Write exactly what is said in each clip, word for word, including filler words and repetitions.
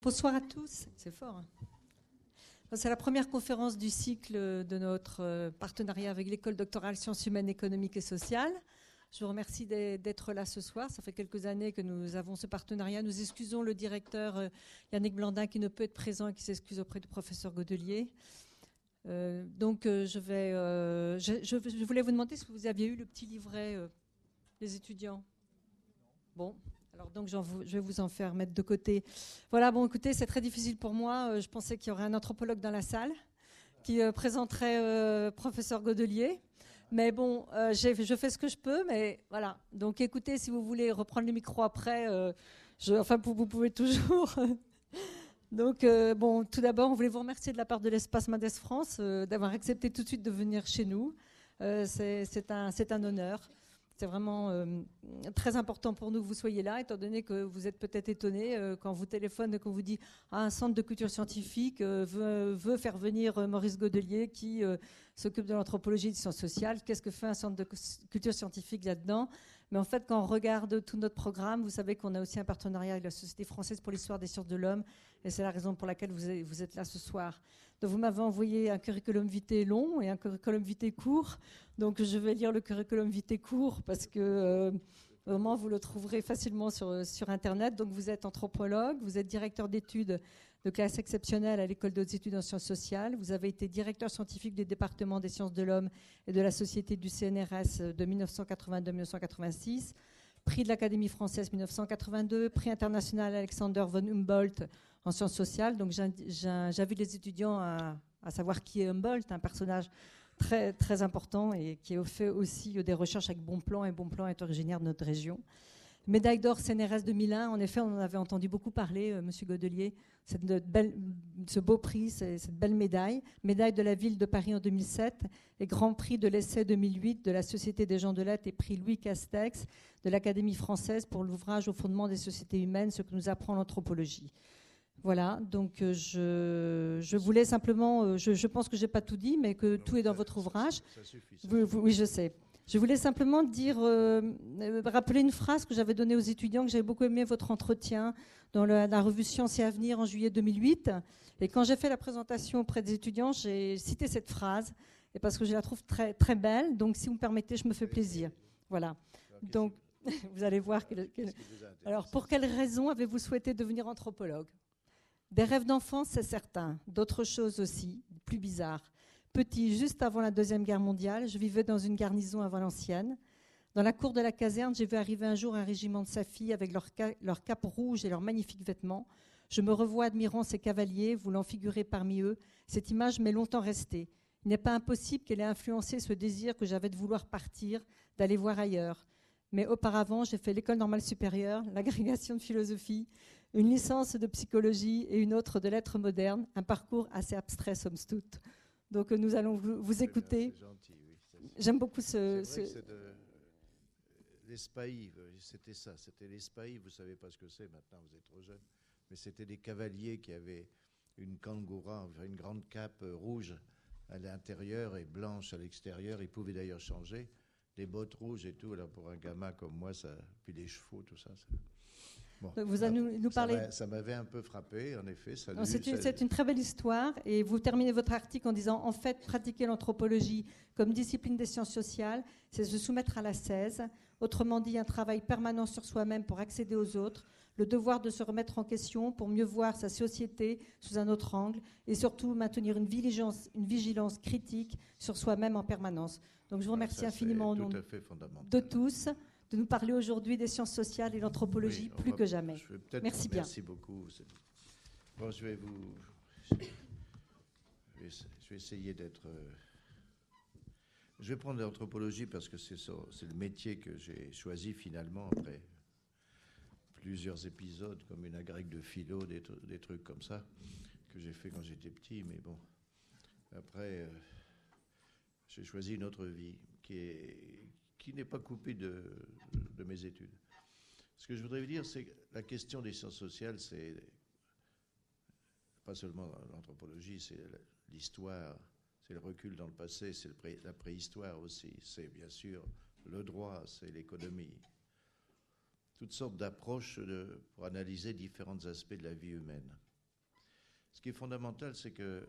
Bonsoir à tous, c'est fort. Hein. C'est la première conférence du cycle de notre partenariat avec l'école doctorale Sciences humaines, économiques et sociales. Je vous remercie d'être là ce soir. Ça fait quelques années que nous avons ce partenariat. Nous excusons le directeur Yannick Blandin qui ne peut être présent et qui s'excuse auprès du professeur Godelier. Euh, donc je, vais, euh, je, je, je voulais vous demander si vous aviez eu le petit livret euh, des étudiants. Bon. Alors donc je vais vous en faire mettre de côté. Voilà, bon écoutez, c'est très difficile pour moi. Je pensais qu'il y aurait un anthropologue dans la salle qui euh, présenterait euh, professeur Godelier. Mais bon, euh, je fais ce que je peux, mais voilà. Donc écoutez, si vous voulez reprendre le micro après, euh, je, enfin vous, vous pouvez toujours. Donc euh, bon, tout d'abord, on voulait vous remercier de la part de l'Espace Mendes France euh, d'avoir accepté tout de suite de venir chez nous. Euh, c'est un, c'est un honneur. C'est vraiment euh, très important pour nous que vous soyez là, étant donné que vous êtes peut-être étonnés euh, quand vous téléphone et qu'on vous dit ah, un centre de culture scientifique euh, veut, veut faire venir euh, Maurice Godelier qui euh, s'occupe de l'anthropologie et des sciences sociales. Qu'est-ce que fait un centre de culture scientifique là-dedans? Mais en fait, quand on regarde tout notre programme, vous savez qu'on a aussi un partenariat avec la Société française pour l'histoire des sciences de l'homme, et c'est la raison pour laquelle vous êtes, vous êtes là ce soir. Donc vous m'avez envoyé un curriculum vitae long et un curriculum vitae court. Donc je vais lire le curriculum vitae court parce que euh, vraiment vous le trouverez facilement sur, sur Internet. Donc vous êtes anthropologue, vous êtes directeur d'études de classe exceptionnelle à l'école de hautes études en sciences sociales. Vous avez été directeur scientifique du département des sciences de l'homme et de la société du C N R S de mille neuf cent quatre-vingt-deux à mille neuf cent quatre-vingt-six. Prix de l'Académie française mille neuf cent quatre-vingt-deux, prix international Alexander von Humboldt en sciences sociales. Donc j'invite les étudiants à, à savoir qui est Humboldt, un personnage très, très important et qui a fait aussi des recherches avec Bonpland, et Bonpland est originaire de notre région. Médaille d'or C N R S deux mille un, en effet, on en avait entendu beaucoup parler, euh, Monsieur Godelier, cette belle, ce beau prix, cette belle médaille. Médaille de la ville de Paris en deux mille sept et Grand Prix de l'essai deux mille huit de la Société des gens de lettres et prix Louis Castex de l'Académie française pour l'ouvrage Au fondement des sociétés humaines, ce que nous apprend l'anthropologie. Voilà, donc euh, je, je voulais simplement, euh, je, je pense que je n'ai pas tout dit, mais que non, tout est dans ça, votre ouvrage. Ça, ça suffit, ça vous, vous, oui, je sais. Je voulais simplement dire, euh, rappeler une phrase que j'avais donnée aux étudiants, que j'avais beaucoup aimé votre entretien dans le, la revue Sciences et Avenir en juillet deux mille huit. Et quand j'ai fait la présentation auprès des étudiants, j'ai cité cette phrase, et parce que je la trouve très, très belle. Donc, si vous me permettez, je me fais plaisir. Voilà. Donc, vous allez voir. Que, que, alors, pour quelles raisons avez-vous souhaité devenir anthropologue? Des rêves d'enfance, c'est certain. D'autres choses aussi, plus bizarres. Petit, juste avant la Deuxième Guerre mondiale, je vivais dans une garnison à Valenciennes. Dans la cour de la caserne, j'ai vu arriver un jour un régiment de safis avec leurs ca leur capes rouges et leurs magnifiques vêtements. Je me revois admirant ces cavaliers, voulant figurer parmi eux. Cette image m'est longtemps restée. Il n'est pas impossible qu'elle ait influencé ce désir que j'avais de vouloir partir, d'aller voir ailleurs. Mais auparavant, j'ai fait l'école normale supérieure, l'agrégation de philosophie, une licence de psychologie et une autre de lettres modernes, un parcours assez abstrait somme toute. Donc nous allons vous, vous écouter. Oui, j'aime beaucoup ce... C'est ce... L'Espaïve, c'était ça, c'était l'Espaïve, vous ne savez pas ce que c'est, maintenant vous êtes trop jeune, mais c'était des cavaliers qui avaient une kangura, enfin une grande cape rouge à l'intérieur et blanche à l'extérieur, ils pouvaient d'ailleurs changer, des bottes rouges et tout, alors pour un gamin comme moi, ça, puis les chevaux, tout ça... ça... Bon, vous allez nous, nous parler... Ça m'avait un peu frappé, en effet. C'est une, une très belle histoire. Et vous terminez votre article en disant, en fait, pratiquer l'anthropologie comme discipline des sciences sociales, c'est se soumettre à l'ascèse. Autrement dit, un travail permanent sur soi-même pour accéder aux autres, le devoir de se remettre en question pour mieux voir sa société sous un autre angle et surtout maintenir une vigilance, une vigilance critique sur soi-même en permanence. Donc je vous remercie ça, infiniment au nom de tous de nous parler aujourd'hui des sciences sociales et l'anthropologie oui, plus va, que jamais. Merci bien. Merci beaucoup. Bon, je vais vous... Je vais, je vais essayer d'être... Je vais prendre l'anthropologie parce que c'est le métier que j'ai choisi finalement après plusieurs épisodes, comme une agrègue de philo, des, des trucs comme ça, que j'ai fait quand j'étais petit, mais bon. Après, euh, j'ai choisi une autre vie qui est... qui n'est pas coupé de, de mes études. Ce que je voudrais vous dire, c'est que la question des sciences sociales, c'est pas seulement l'anthropologie, c'est l'histoire, c'est le recul dans le passé, c'est pré, la préhistoire aussi, c'est bien sûr le droit, c'est l'économie. Toutes sortes d'approches pour analyser différents aspects de la vie humaine. Ce qui est fondamental, c'est que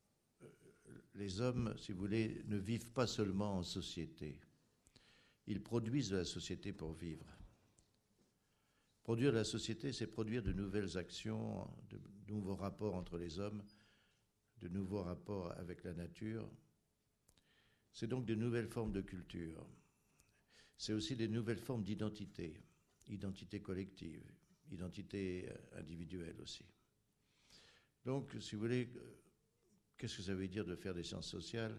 les hommes, si vous voulez, ne vivent pas seulement en société. Ils produisent de la société pour vivre. Produire de la société, c'est produire de nouvelles actions, de nouveaux rapports entre les hommes, de nouveaux rapports avec la nature. C'est donc de nouvelles formes de culture. C'est aussi des nouvelles formes d'identité, identité collective, identité individuelle aussi. Donc, si vous voulez, qu'est-ce que ça veut dire de faire des sciences sociales?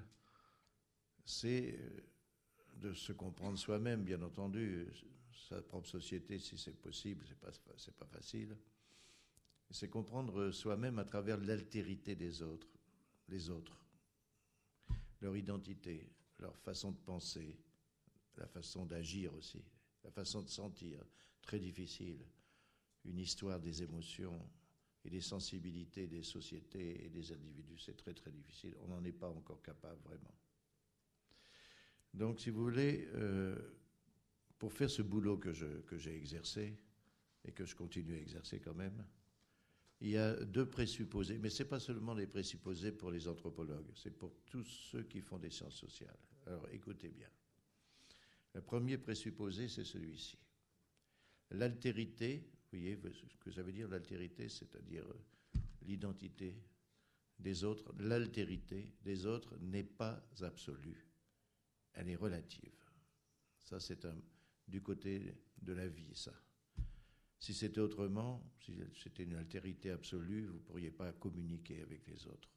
C'est de se comprendre soi-même, bien entendu, sa propre société, si c'est possible, c'est pas, c'est pas facile. C'est comprendre soi-même à travers l'altérité des autres, les autres, leur identité, leur façon de penser, la façon d'agir aussi, la façon de sentir, très difficile, une histoire des émotions et des sensibilités des sociétés et des individus, c'est très très difficile, on n'en est pas encore capable vraiment. Donc si vous voulez, euh, pour faire ce boulot que, je, que j'ai exercé et que je continue à exercer quand même, il y a deux présupposés, mais ce n'est pas seulement les présupposés pour les anthropologues, c'est pour tous ceux qui font des sciences sociales. Alors écoutez bien. Le premier présupposé, c'est celui-ci. L'altérité, vous voyez ce que ça veut dire l'altérité, c'est-à-dire l'identité des autres, l'altérité des autres n'est pas absolue, elle est relative. Ça, c'est un, du côté de la vie, ça. Si c'était autrement, si c'était une altérité absolue, vous ne pourriez pas communiquer avec les autres.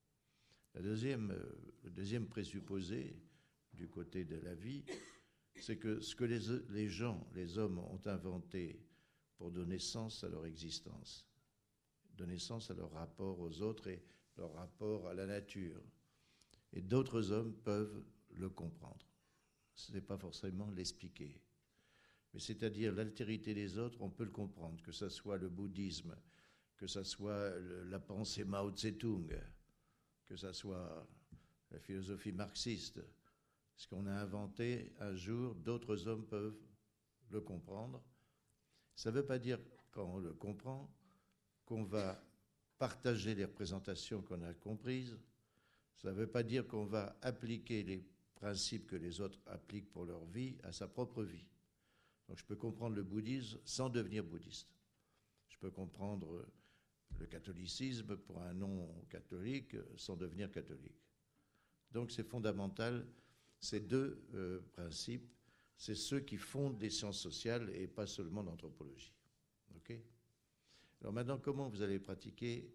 La deuxième, le deuxième présupposé du côté de la vie, c'est que ce que les, les gens, les hommes ont inventé pour donner sens à leur existence, donner sens à leur rapport aux autres et leur rapport à la nature. Et d'autres hommes peuvent le comprendre. Ce n'est pas forcément l'expliquer. Mais c'est-à-dire l'altérité des autres, on peut le comprendre, que ce soit le bouddhisme, que ce soit le, la pensée Mao Tse-tung, que ce soit la philosophie marxiste. Ce qu'on a inventé un jour, d'autres hommes peuvent le comprendre. Ça ne veut pas dire, quand on le comprend, qu'on va partager les représentations qu'on a comprises. Ça ne veut pas dire qu'on va appliquer les principes que les autres appliquent pour leur vie à sa propre vie. Donc je peux comprendre le bouddhisme sans devenir bouddhiste. Je peux comprendre le catholicisme pour un non-catholique sans devenir catholique. Donc c'est fondamental, ces deux euh, principes, c'est ceux qui fondent des sciences sociales et pas seulement l'anthropologie. Okay ? Alors maintenant, comment vous allez pratiquer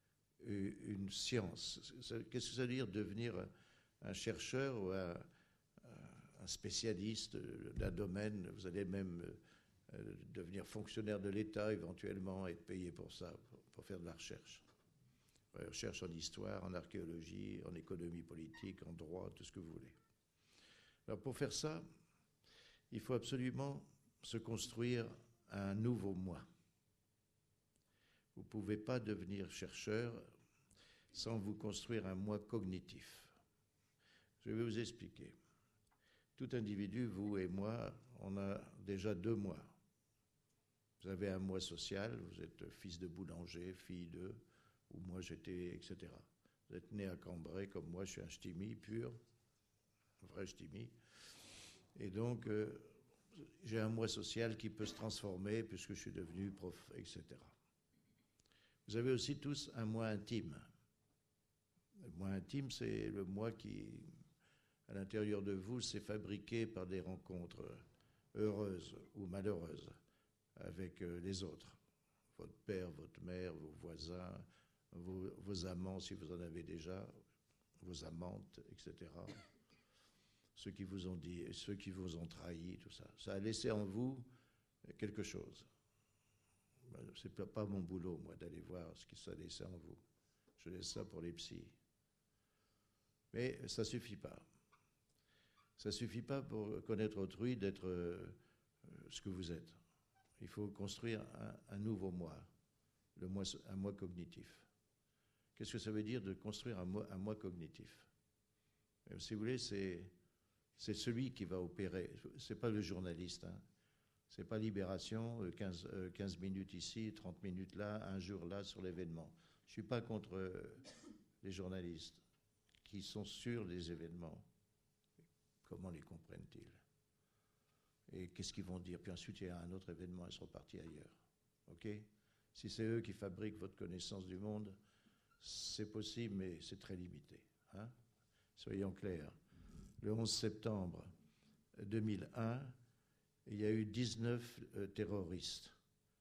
une science? Qu'est-ce que ça veut dire devenir un chercheur ou un, un spécialiste d'un domaine? Vous allez même devenir fonctionnaire de l'État éventuellement et être payé pour ça, pour, pour faire de la recherche. Recherche en histoire, en archéologie, en économie politique, en droit, tout ce que vous voulez. Alors pour faire ça, il faut absolument se construire un nouveau moi. Vous ne pouvez pas devenir chercheur sans vous construire un moi cognitif. Je vais vous expliquer. Tout individu, vous et moi, on a déjà deux moi. Vous avez un moi social, vous êtes fils de boulanger, fille de, ou moi j'étais, et cetera. Vous êtes né à Cambrai, comme moi, je suis un ch'timi pur, un vrai ch'timi. Et donc, euh, j'ai un moi social qui peut se transformer puisque je suis devenu prof, et cetera. Vous avez aussi tous un moi intime. Le moi intime, c'est le moi qui, à l'intérieur de vous, s'est fabriqué par des rencontres heureuses ou malheureuses avec les autres. Votre père, votre mère, vos voisins, vos, vos amants, si vous en avez déjà, vos amantes, et cetera. Ceux qui vous ont dit, ceux qui vous ont trahi, tout ça. Ça a laissé en vous quelque chose. C'est pas mon boulot, moi, d'aller voir ce qui s'est laissé en vous. Je laisse ça pour les psys. Mais ça ne suffit pas. Ça ne suffit pas pour connaître autrui d'être euh, ce que vous êtes. Il faut construire un, un nouveau moi, le moi, un moi cognitif. Qu'est-ce que ça veut dire de construire un moi, un moi cognitif? Et si vous voulez, c'est, c'est celui qui va opérer. Ce n'est pas le journaliste, hein. Ce n'est pas Libération, quinze, quinze minutes ici, trente minutes là, un jour là sur l'événement. Je ne suis pas contre les journalistes qui sont sur des événements. Comment les comprennent-ils? Et qu'est-ce qu'ils vont dire? Puis ensuite, il y a un autre événement, ils sont partis ailleurs. OK? Si c'est eux qui fabriquent votre connaissance du monde, c'est possible, mais c'est très limité. Hein? Soyons clairs. Le onze septembre deux mille un, il y a eu dix-neuf euh, terroristes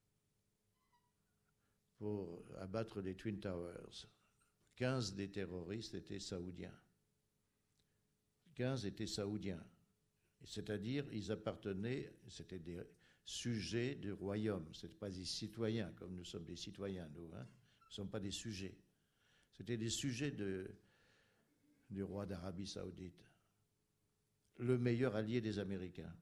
pour abattre les Twin Towers. quinze des terroristes étaient saoudiens. quinze étaient saoudiens. C'est-à-dire, ils appartenaient, c'était des sujets du royaume. Ce n'étaient pas des citoyens, comme nous sommes des citoyens, nous. Hein. Nous ne sommes pas des sujets. C'était des sujets de, du roi d'Arabie Saoudite, le meilleur allié des Américains.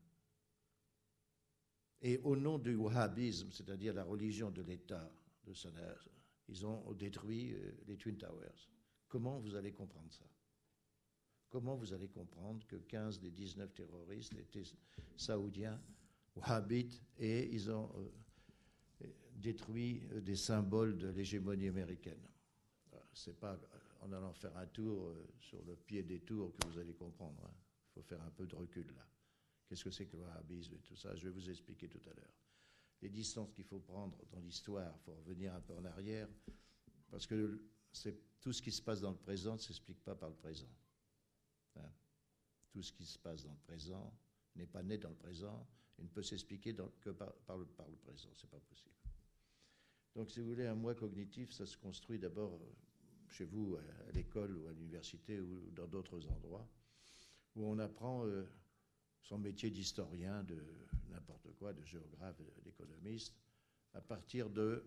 Et au nom du wahhabisme, c'est-à-dire la religion de l'État de Sanaa, ils ont détruit les Twin Towers. Comment vous allez comprendre ça? Comment vous allez comprendre que quinze des dix-neuf terroristes étaient saoudiens, wahhabites, et ils ont euh, détruit des symboles de l'hégémonie américaine? C'est pas en allant faire un tour euh, sur le pied des tours que vous allez comprendre. Hein. Il faut faire un peu de recul là. Qu'est-ce que c'est que le wahhabisme et tout ça? Je vais vous expliquer tout à l'heure. Les distances qu'il faut prendre dans l'histoire, il faut revenir un peu en arrière, parce que c'est, tout ce qui se passe dans le présent ne s'explique pas par le présent. Hein? Tout ce qui se passe dans le présent n'est pas né dans le présent et ne peut s'expliquer dans, que par, par, le, par le présent. Ce n'est pas possible. Donc, si vous voulez, un moi cognitif, ça se construit d'abord chez vous, à l'école ou à l'université ou dans d'autres endroits, où on apprend euh, son métier d'historien, de n'importe quoi, de géographe, d'économiste, à partir de,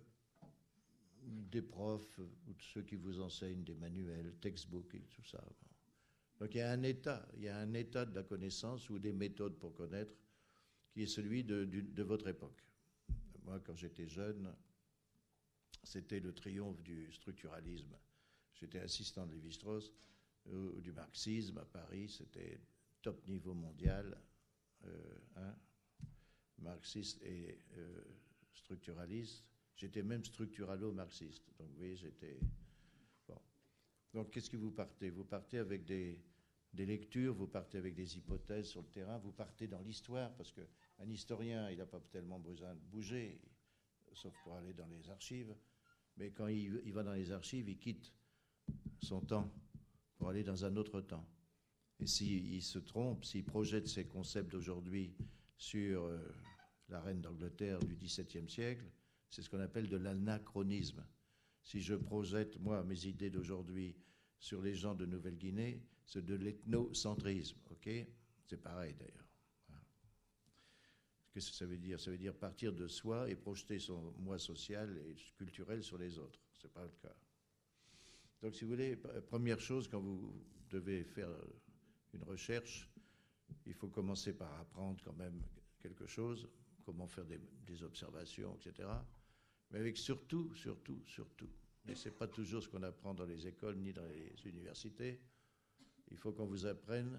des profs ou de ceux qui vous enseignent des manuels, textbooks et tout ça. Donc il y a un état, il y a un état de la connaissance ou des méthodes pour connaître qui est celui de, de, de votre époque. Moi, quand j'étais jeune, c'était le triomphe du structuralisme. J'étais assistant de Lévi-Strauss, euh, du marxisme à Paris, c'était top niveau mondial, euh, hein, marxiste et euh, structuraliste. J'étais même structuralo-marxiste. Donc vous voyez, j'étais... Bon. Donc qu'est-ce que vous partez? Vous partez avec des, des lectures, vous partez avec des hypothèses sur le terrain, vous partez dans l'histoire, parce qu'un historien, il n'a pas tellement besoin de bouger, sauf pour aller dans les archives. Mais quand il, il va dans les archives, il quitte son temps pour aller dans un autre temps. Et s'il se trompe, s'il projette ses concepts d'aujourd'hui sur euh, la reine d'Angleterre du dix-septième siècle, c'est ce qu'on appelle de l'anachronisme. Si je projette, moi, mes idées d'aujourd'hui sur les gens de Nouvelle-Guinée, c'est de l'ethnocentrisme, ok? C'est pareil d'ailleurs. Qu'est-ce que ça veut dire? Ça veut dire partir de soi et projeter son moi social et culturel sur les autres. Ce n'est pas le cas. Donc, si vous voulez, première chose, quand vous devez faire une recherche, il faut commencer par apprendre quand même quelque chose, comment faire des, des observations, et cetera. Mais avec surtout, surtout, surtout, et ce n'est pas toujours ce qu'on apprend dans les écoles ni dans les universités, il faut qu'on vous apprenne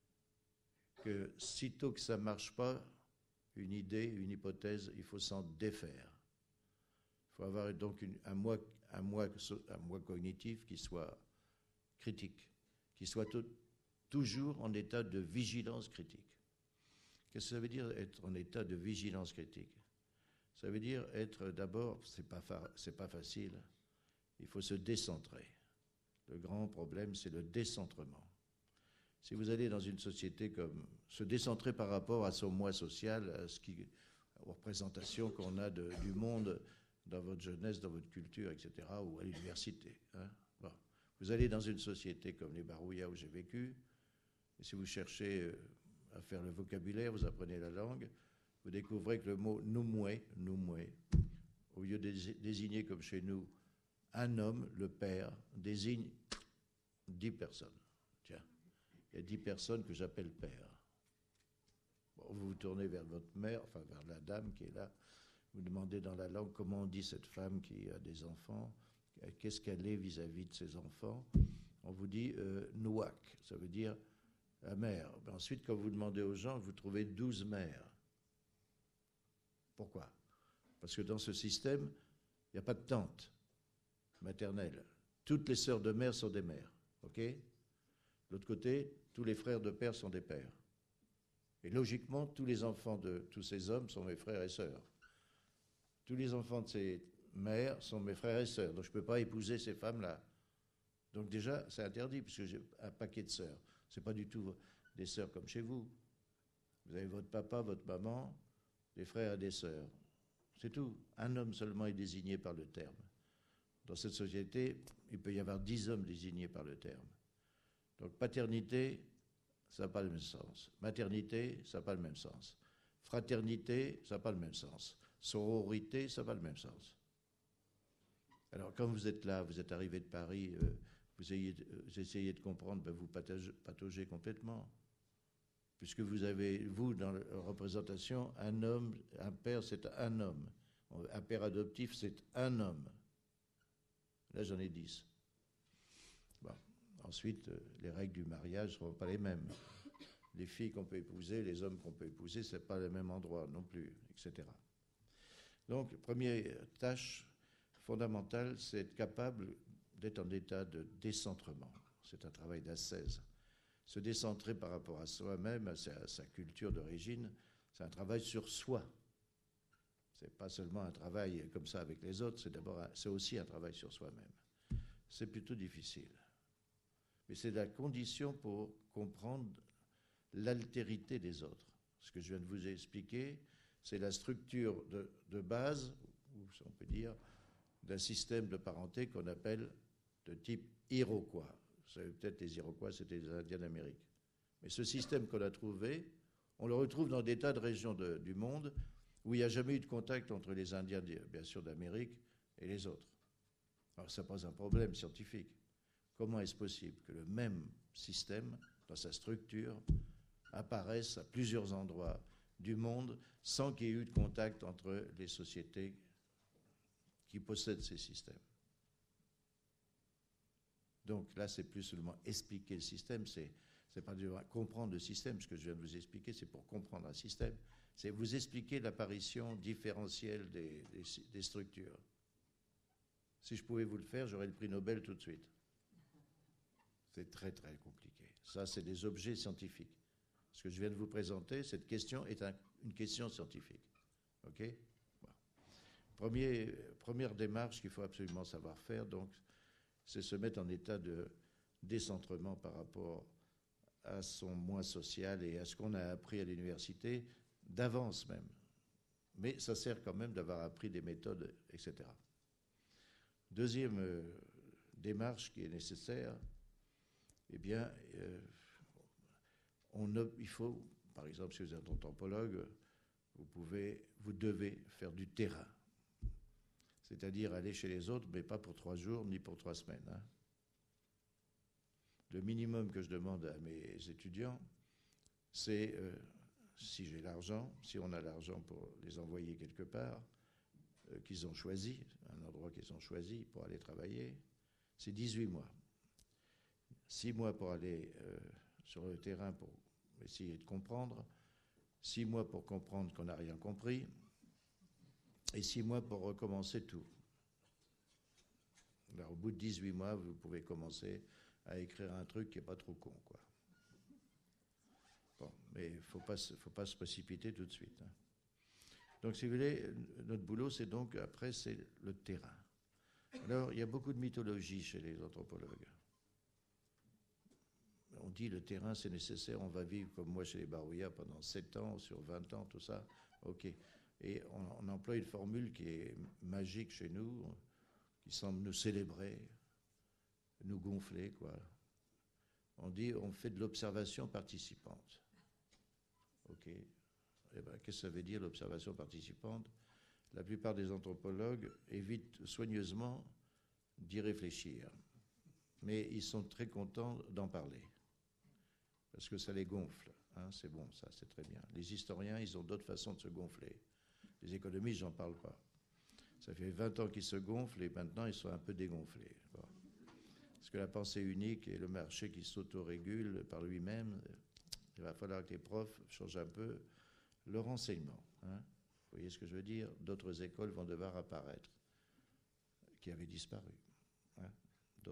que sitôt que ça ne marche pas, une idée, une hypothèse, il faut s'en défaire. Il faut avoir donc une, un, moi, un, moi, un moi cognitif qui soit critique, qui soit tout, toujours en état de vigilance critique. Qu'est-ce que ça veut dire être en état de vigilance critique? Ça veut dire être d'abord, c'est pas, c'est pas facile, il faut se décentrer. Le grand problème, c'est le décentrement. Si vous allez dans une société comme se décentrer par rapport à son moi social, à ce qui, aux représentations qu'on a de, du monde dans votre jeunesse, dans votre culture, et cetera, ou à l'université. Hein. Bon. Vous allez dans une société comme les Barouillas où j'ai vécu, et si vous cherchez à faire le vocabulaire, vous apprenez la langue, vous découvrez que le mot noumoué, noumoué, au lieu de désigner comme chez nous un homme, le père, désigne dix personnes. Tiens. Il y a dix personnes que j'appelle père. Bon, vous vous tournez vers votre mère, enfin vers la dame qui est là, vous demandez dans la langue comment on dit cette femme qui a des enfants, qu'est-ce qu'elle est vis-à-vis de ses enfants. On vous dit euh, nouak, ça veut dire la mère. Ben ensuite, quand vous demandez aux gens, vous trouvez douze mères. Pourquoi? Parce que dans ce système, il n'y a pas de tante. maternelle. Toutes les sœurs de mère sont des mères. OK ? De l'autre côté, tous les frères de père sont des pères. Et logiquement, tous les enfants de tous ces hommes sont mes frères et sœurs. Tous les enfants de ces mères sont mes frères et sœurs. Donc je ne peux pas épouser ces femmes-là. Donc déjà, c'est interdit, puisque j'ai un paquet de sœurs. Ce n'est pas du tout des sœurs comme chez vous. Vous avez votre papa, votre maman, des frères et des sœurs. C'est tout. Un homme seulement est désigné par le terme. Dans cette société, il peut y avoir dix hommes désignés par le terme. Donc paternité, ça n'a pas le même sens. Maternité, ça n'a pas le même sens. Fraternité, ça n'a pas le même sens. Sororité, ça n'a pas le même sens. Alors quand vous êtes là, vous êtes arrivé de Paris, euh, vous, ayez, vous essayez de comprendre, ben vous patagez, pataugez complètement. Puisque vous avez, vous, dans la représentation, un homme, un père, c'est un homme. Un père adoptif, c'est un homme. Là, j'en ai dix. Bon. Ensuite, les règles du mariage ne seront pas les mêmes. Les filles qu'on peut épouser, les hommes qu'on peut épouser, ce n'est pas le même endroit non plus, et cetera. Donc, première tâche fondamentale, c'est être capable d'être en état de décentrement. C'est un travail d'ascèse. Se décentrer par rapport à soi-même, à sa, à sa culture d'origine, c'est un travail sur soi. Ce n'est pas seulement un travail comme ça avec les autres, c'est d'abord, c'est aussi un travail sur soi-même. C'est plutôt difficile. Mais c'est la condition pour comprendre l'altérité des autres. Ce que je viens de vous expliquer, c'est la structure de, de base, ou on peut dire, d'un système de parenté qu'on appelle de type Iroquois. Vous savez peut-être, les Iroquois, c'était les Indiens d'Amérique. Mais ce système qu'on a trouvé, on le retrouve dans des tas de régions de, du monde où il n'y a jamais eu de contact entre les Indiens, bien sûr, d'Amérique et les autres. Alors ça pose un problème scientifique. Comment est-ce possible que le même système, dans sa structure, apparaisse à plusieurs endroits du monde sans qu'il y ait eu de contact entre les sociétés qui possèdent ces systèmes? Donc là, c'est plus seulement expliquer le système, c'est c'est pas de comprendre le système. Ce que je viens de vous expliquer, c'est pour comprendre un système. C'est vous expliquer l'apparition différentielle des, des, des structures. Si je pouvais vous le faire, j'aurais le prix Nobel tout de suite. C'est très, très compliqué. Ça, c'est des objets scientifiques. Ce que je viens de vous présenter, cette question est un, une question scientifique. OK ? Bon. Premier, première démarche qu'il faut absolument savoir faire, donc, c'est se mettre en état de décentrement par rapport à son moi social et à ce qu'on a appris à l'université, d'avance même. Mais ça sert quand même d'avoir appris des méthodes, et cetera. Deuxième euh, démarche qui est nécessaire, eh bien, euh, on, il faut, par exemple, si vous êtes anthropologue, vous pouvez, vous devez faire du terrain. C'est-à-dire aller chez les autres, mais pas pour trois jours, ni pour trois semaines. Hein. Le minimum que je demande à mes étudiants, c'est, euh, si j'ai l'argent, si on a l'argent pour les envoyer quelque part, euh, qu'ils ont choisi, un endroit qu'ils ont choisi pour aller travailler, c'est dix-huit mois. Six mois pour aller euh, sur le terrain pour essayer de comprendre, six mois pour comprendre qu'on n'a rien compris, et six mois pour recommencer tout. Alors, au bout de dix-huit mois, vous pouvez commencer à écrire un truc qui n'est pas trop con, quoi. Bon, mais il ne faut pas, faut pas se précipiter tout de suite. Hein. Donc, si vous voulez, notre boulot, c'est donc, après, c'est le terrain. Alors, il y a beaucoup de mythologie chez les anthropologues. On dit le terrain, c'est nécessaire, on va vivre comme moi chez les Barouillas pendant sept ans, sur vingt ans, tout ça. OK. Et on, on emploie une formule qui est magique chez nous, qui semble nous célébrer, nous gonfler, quoi. On dit, on fait de l'observation participante. OK. Eh ben, qu'est-ce que ça veut dire, l'observation participante? La plupart des anthropologues évitent soigneusement d'y réfléchir. Mais ils sont très contents d'en parler. Parce que ça les gonfle. Hein, c'est bon, ça, c'est très bien. Les historiens, ils ont d'autres façons de se gonfler. Les économistes, j'en parle pas. Ça fait vingt ans qu'ils se gonflent et maintenant, ils sont un peu dégonflés. Bon. Parce que la pensée unique et le marché qui s'autorégule par lui-même, il va falloir que les profs changent un peu leur enseignement. Hein. Vous voyez ce que je veux dire? D'autres écoles vont devoir apparaître, qui avaient disparu.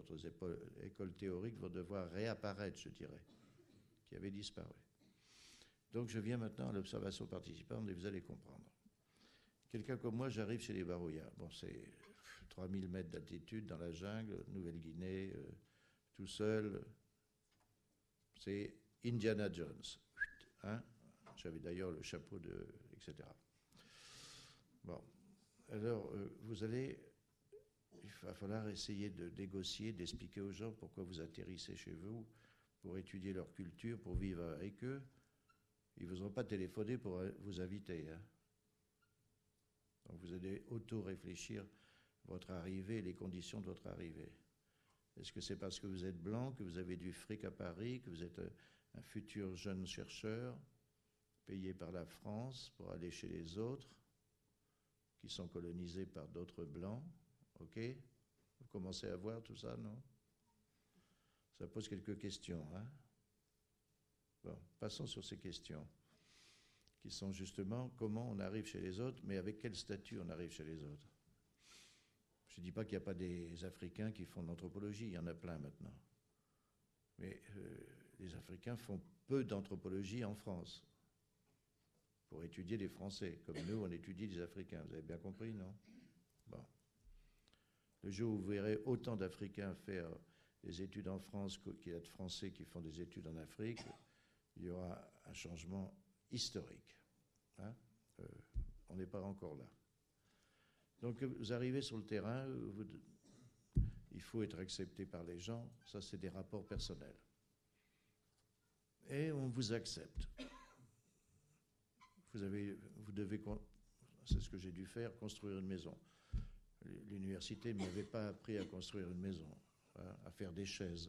d'autres écoles théoriques vont devoir réapparaître, je dirais, qui avaient disparu. Donc je viens maintenant à l'observation participante et vous allez comprendre. Quelqu'un comme moi, j'arrive chez les Barouillas. Bon, c'est trois mille mètres d'altitude dans la jungle, Nouvelle-Guinée, euh, tout seul. C'est Indiana Jones. Hein? J'avais d'ailleurs le chapeau de... et cetera. Bon. Alors, euh, vous allez... Il va falloir essayer de négocier, d'expliquer aux gens pourquoi vous atterrissez chez vous, pour étudier leur culture, pour vivre avec eux. Ils ne vous ont pas téléphoné pour vous inviter. Hein? Donc vous allez auto-réfléchir votre arrivée, les conditions de votre arrivée. Est-ce que c'est parce que vous êtes blanc, que vous avez du fric à Paris, que vous êtes un futur jeune chercheur payé par la France pour aller chez les autres, qui sont colonisés par d'autres blancs? Ok? Vous commencez à voir tout ça, non? Ça pose quelques questions. Hein? Bon, passons sur ces questions, qui sont justement comment on arrive chez les autres, mais avec quel statut on arrive chez les autres. Je ne dis pas qu'il n'y a pas des Africains qui font de l'anthropologie, il y en a plein maintenant. Mais euh, les Africains font peu d'anthropologie en France, pour étudier les Français, comme nous, on étudie les Africains. Vous avez bien compris, non? Bon. Le jour où vous verrez autant d'Africains faire des études en France qu'il y a de Français qui font des études en Afrique, il y aura un changement historique. Hein? Euh, on n'est pas encore là. Donc vous arrivez sur le terrain, vous, il faut être accepté par les gens, ça c'est des rapports personnels. Et on vous accepte. Vous, avez, vous devez, c'est ce que j'ai dû faire, construire une maison. L'université ne m'avait pas appris à construire une maison, hein, à faire des chaises,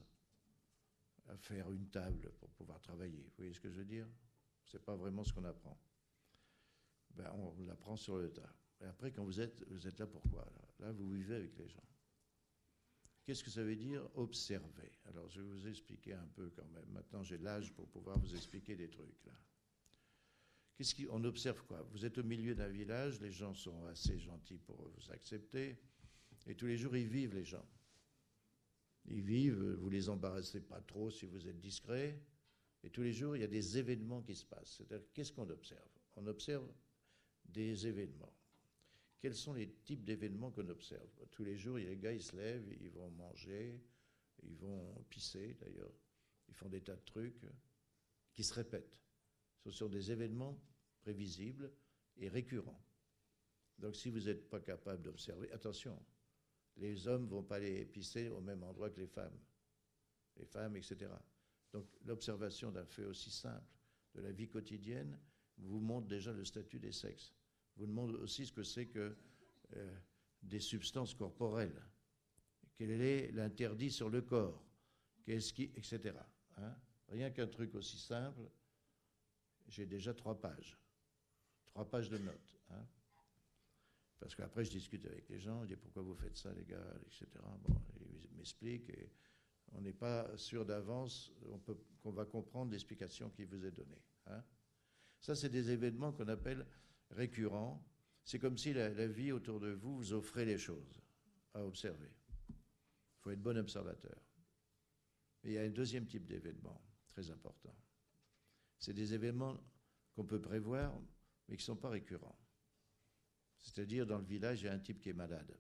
à faire une table pour pouvoir travailler. Vous voyez ce que je veux dire? Ce n'est pas vraiment ce qu'on apprend. Ben, on l'apprend sur le tas. Et après, quand vous êtes, vous êtes là, pourquoi? Là, vous vivez avec les gens. Qu'est-ce que ça veut dire observer? Alors, je vais vous expliquer un peu quand même. Maintenant, j'ai l'âge pour pouvoir vous expliquer des trucs, là. Qu'est-ce qu'on observe quoi? Vous êtes au milieu d'un village, les gens sont assez gentils pour vous accepter, et tous les jours, ils vivent, les gens. Ils vivent, vous les embarrassez pas trop si vous êtes discret, et tous les jours, il y a des événements qui se passent. C'est-à-dire, qu'est-ce qu'on observe? On observe des événements. Quels sont les types d'événements qu'on observe? Tous les jours, les gars, ils se lèvent, ils vont manger, ils vont pisser, d'ailleurs. Ils font des tas de trucs qui se répètent. Ce sont des événements prévisibles et récurrents. Donc, si vous n'êtes pas capable d'observer, attention, les hommes ne vont pas aller pisser au même endroit que les femmes, les femmes, et cetera. Donc, l'observation d'un fait aussi simple de la vie quotidienne vous montre déjà le statut des sexes. Vous montre aussi ce que c'est que euh, des substances corporelles. Quel est l'interdit sur le corps? Qu'est-ce qui, et cetera. Hein? Rien qu'un truc aussi simple. J'ai déjà trois pages, trois pages de notes. Hein? Parce qu'après, je discute avec les gens, je dis pourquoi vous faites ça, les gars, et cetera. Bon, ils m'expliquent et on n'est pas sûr d'avance on peut, qu'on va comprendre l'explication qui vous est donnée. Hein? Ça, c'est des événements qu'on appelle récurrents. C'est comme si la, la vie autour de vous vous offrait les choses à observer. Il faut être bon observateur. Mais il y a un deuxième type d'événement très important. C'est des événements qu'on peut prévoir, mais qui ne sont pas récurrents. C'est-à-dire, dans le village, il y a un type qui est malade.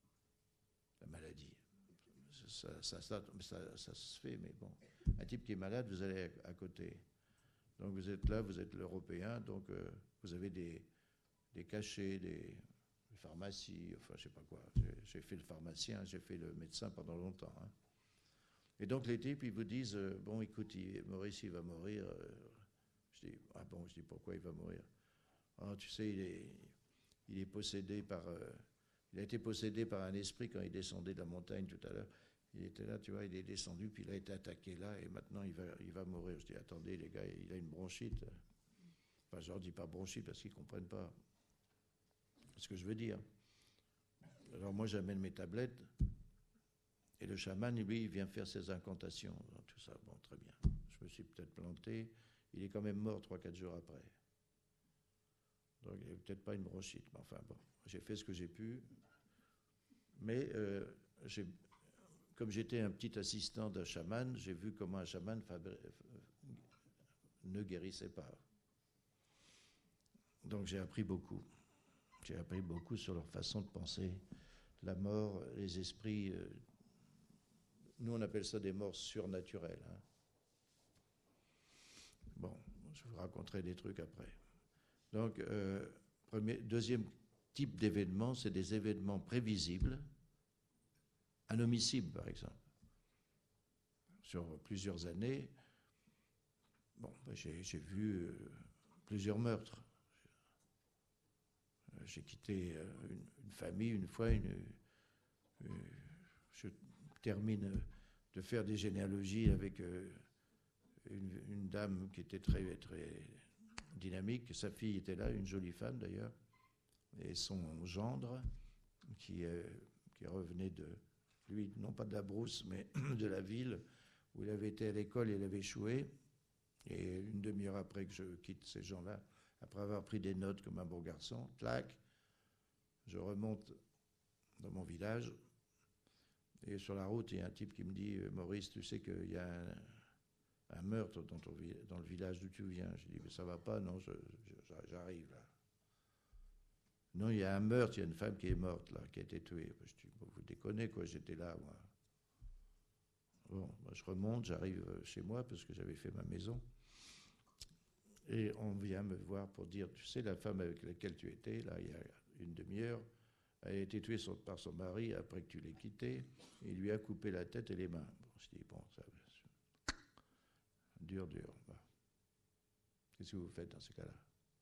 La maladie. Ça, ça, ça, ça, ça se fait, mais bon. Un type qui est malade, vous allez à, à côté. Donc, vous êtes là, vous êtes l'Européen, donc euh, vous avez des, des cachets, des, des pharmacies, enfin, je ne sais pas quoi. J'ai fait le pharmacien, j'ai fait le médecin pendant longtemps. Hein. Et donc, les types, ils vous disent, euh, bon, écoute, il, Maurice, il va mourir. Euh, Je dis, ah bon, je dis, pourquoi il va mourir? Ah, tu sais, il est, il est possédé par... Euh, il a été possédé par un esprit quand il descendait de la montagne tout à l'heure. Il était là, tu vois, il est descendu, puis il a été attaqué là, et maintenant il va, il va mourir. Je dis, attendez, les gars, il a une bronchite. Enfin, je leur dis pas bronchite parce qu'ils ne comprennent pas ce que je veux dire. Alors moi, j'amène mes tablettes, et le chaman, lui, il vient faire ses incantations. Tout ça, bon, très bien. Je me suis peut-être planté. Il est quand même mort trois quatre jours après. Donc, il n'y avait peut-être pas une bronchite. Mais enfin, bon, j'ai fait ce que j'ai pu. Mais, euh, j'ai, comme j'étais un petit assistant d'un chaman, j'ai vu comment un chaman ne guérissait pas. Donc j'ai appris beaucoup. J'ai appris beaucoup sur leur façon de penser la mort, les esprits. Euh, nous, on appelle ça des morts surnaturelles. Hein. Bon, je vous raconterai des trucs après. Donc, euh, premier, deuxième type d'événement, c'est des événements prévisibles, un homicide, par exemple. Sur plusieurs années, bon, ben j'ai, j'ai vu euh, plusieurs meurtres. J'ai quitté une, une famille une fois. Une, une, je termine de faire des généalogies avec une, une dame qui était très, très dynamique. Sa fille était là, une jolie femme d'ailleurs, et son gendre qui, euh, qui revenait de, lui, non pas de la brousse, mais de la ville où il avait été à l'école et il avait échoué. Et une demi-heure après que je quitte ces gens-là, après avoir pris des notes comme un bon garçon, clac, je remonte dans mon village et sur la route, il y a un type qui me dit « Maurice, tu sais qu'il y a un, un meurtre dans, ton, dans le village d'où tu viens ?» Je dis « Mais ça va pas, non, je, je, j'arrive là. » « Non, il y a un meurtre, il y a une femme qui est morte là, qui a été tuée. » Je dis bon, « Vous déconnez quoi, j'étais là moi. » Bon, moi, je remonte, j'arrive chez moi parce que j'avais fait ma maison. Et on vient me voir pour dire, tu sais, la femme avec laquelle tu étais, là, il y a une demi-heure, elle a été tuée par son mari après que tu l'aies quitté. Il lui a coupé la tête et les mains. Bon, je dis, bon, ça va. Dur, dur. Bon. Qu'est-ce que vous faites dans ce cas-là?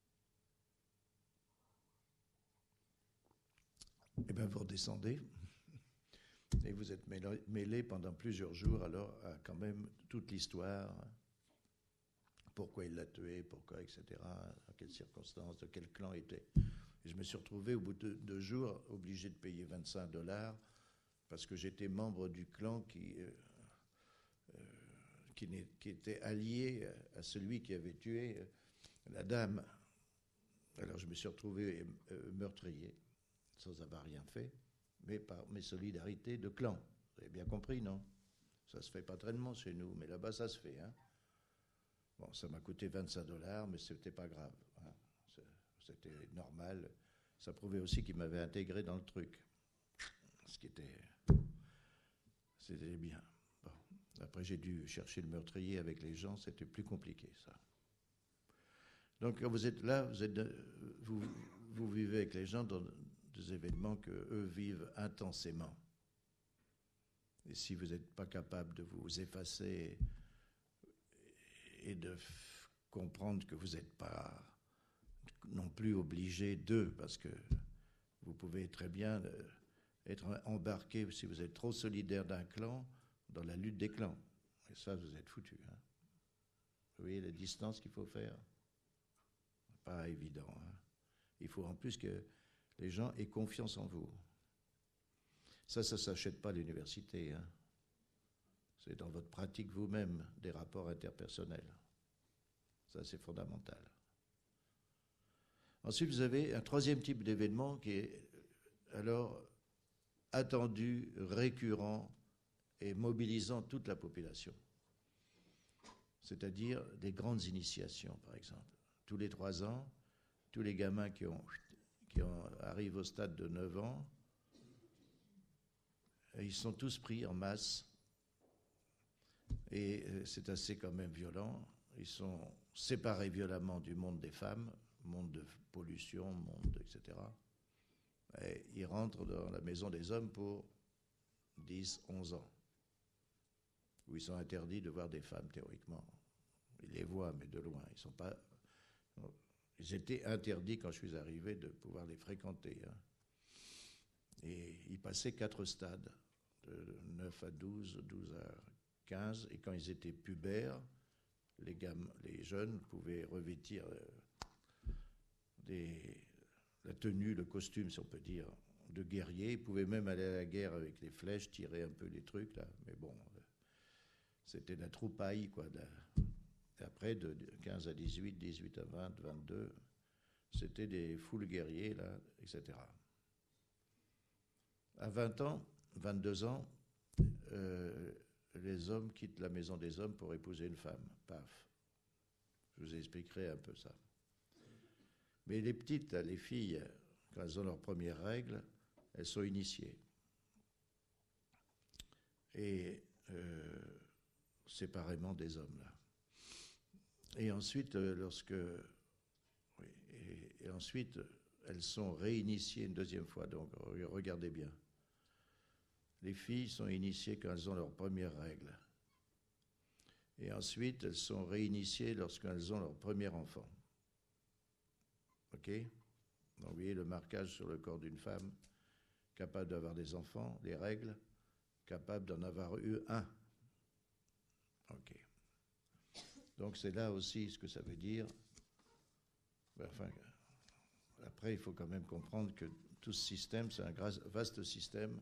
Eh bien, vous redescendez. Et vous êtes mêlé, mêlé pendant plusieurs jours, alors, à quand même toute l'histoire. Pourquoi il l'a tué, pourquoi, et cetera, dans quelles circonstances, de quel clan était. Et je me suis retrouvé au bout de deux jours obligé de payer vingt-cinq dollars parce que j'étais membre du clan qui, euh, euh, qui, qui était allié à celui qui avait tué la dame. Alors je me suis retrouvé euh, meurtrier, sans avoir rien fait, mais par mes solidarités de clan. Vous avez bien compris, non? Ça se fait pas tellement chez nous, mais là-bas ça se fait, hein. Bon, ça m'a coûté vingt-cinq dollars, mais c'était pas grave. Hein. C'était normal. Ça prouvait aussi qu'il m'avait intégré dans le truc. Ce qui était... C'était bien. Bon. Après, j'ai dû chercher le meurtrier avec les gens. C'était plus compliqué, ça. Donc, quand vous êtes là, vous, êtes, vous, vous vivez avec les gens dans des événements qu'eux vivent intensément. Et si vous n'êtes pas capable de vous effacer et de f- comprendre que vous n'êtes pas non plus obligé d'eux, parce que vous pouvez très bien être embarqué, si vous êtes trop solidaire d'un clan, dans la lutte des clans. Et ça, vous êtes foutu. Hein. Vous voyez la distance qu'il faut faire? Pas évident. Hein. Il faut en plus que les gens aient confiance en vous. Ça, ça ne s'achète pas à l'université. Hein. C'est dans votre pratique vous-même des rapports interpersonnels. Ça, c'est fondamental. Ensuite, vous avez un troisième type d'événement qui est alors attendu, récurrent et mobilisant toute la population. C'est-à-dire des grandes initiations, par exemple. Tous les trois ans, tous les gamins qui, ont, qui ont, arrivent au stade de neuf ans, ils sont tous pris en masse. Et c'est assez quand même violent. Ils sont séparés violemment du monde des femmes, monde de pollution, monde, et cetera. Et ils rentrent dans la maison des hommes pour dix, onze ans, où ils sont interdits de voir des femmes, théoriquement. Ils les voient, mais de loin. Ils sont pas... Ils étaient interdits, quand je suis arrivé, de pouvoir les fréquenter. Hein. Et ils passaient quatre stades, de neuf à douze, douze à quinze, et quand ils étaient pubères, les, gammes, les jeunes pouvaient revêtir euh, des, la tenue, le costume, si on peut dire, de guerrier. Ils pouvaient même aller à la guerre avec les flèches, tirer un peu les trucs, là. Mais bon, euh, c'était la troupaille, quoi. La, et après, de quinze à dix-huit, dix-huit à vingt, vingt-deux, c'était des foules guerriers, là, et cetera. À vingt ans, vingt-deux ans, euh, les hommes quittent la maison des hommes pour épouser une femme. Paf. Je vous expliquerai un peu ça. Mais les petites, les filles, quand elles ont leurs premières règles, elles sont initiées. Et euh, séparément des hommes, là. Et ensuite, euh, lorsque... Oui, et, et ensuite, elles sont réinitiées une deuxième fois. Donc, regardez bien. Les filles sont initiées quand elles ont leurs premières règles. Et ensuite, elles sont réinitiées lorsqu'elles ont leur premier enfant. OK? Donc, vous voyez le marquage sur le corps d'une femme, capable d'avoir des enfants, les règles, capable d'en avoir eu un. OK. Donc, c'est là aussi ce que ça veut dire. Ben, enfin, après, il faut quand même comprendre que tout ce système, c'est un vaste système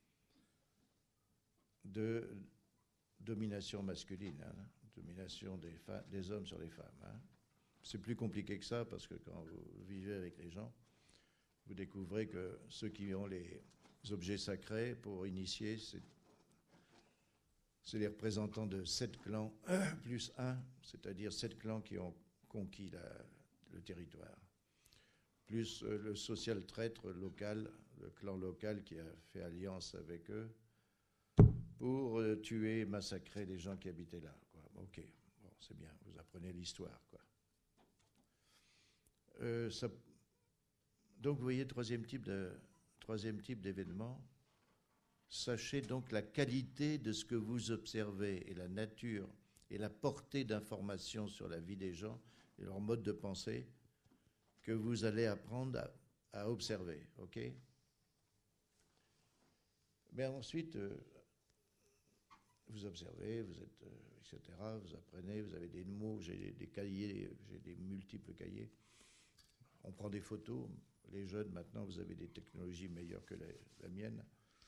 de domination masculine, hein, domination des, des hommes sur les femmes. Hein. C'est plus compliqué que ça, parce que quand vous vivez avec les gens, vous découvrez que ceux qui ont les objets sacrés pour initier, c'est, c'est les représentants de sept clans plus un, c'est-à-dire sept clans qui ont conquis la, le territoire, plus euh, le social traître local, le clan local qui a fait alliance avec eux pour euh, tuer, massacrer les gens qui habitaient là. Quoi. Ok, bon, c'est bien, vous apprenez l'histoire, quoi. Euh, ça, donc, vous voyez, troisième type de, troisième type d'événement. Sachez donc la qualité de ce que vous observez et la nature et la portée d'informations sur la vie des gens et leur mode de pensée que vous allez apprendre à, à observer, ok? Mais ensuite, euh, vous observez, vous êtes, euh, et cetera, vous apprenez, vous avez des mots, j'ai des, des cahiers, j'ai des multiples cahiers. On prend des photos. Les jeunes, maintenant, vous avez des technologies meilleures que la, la mienne.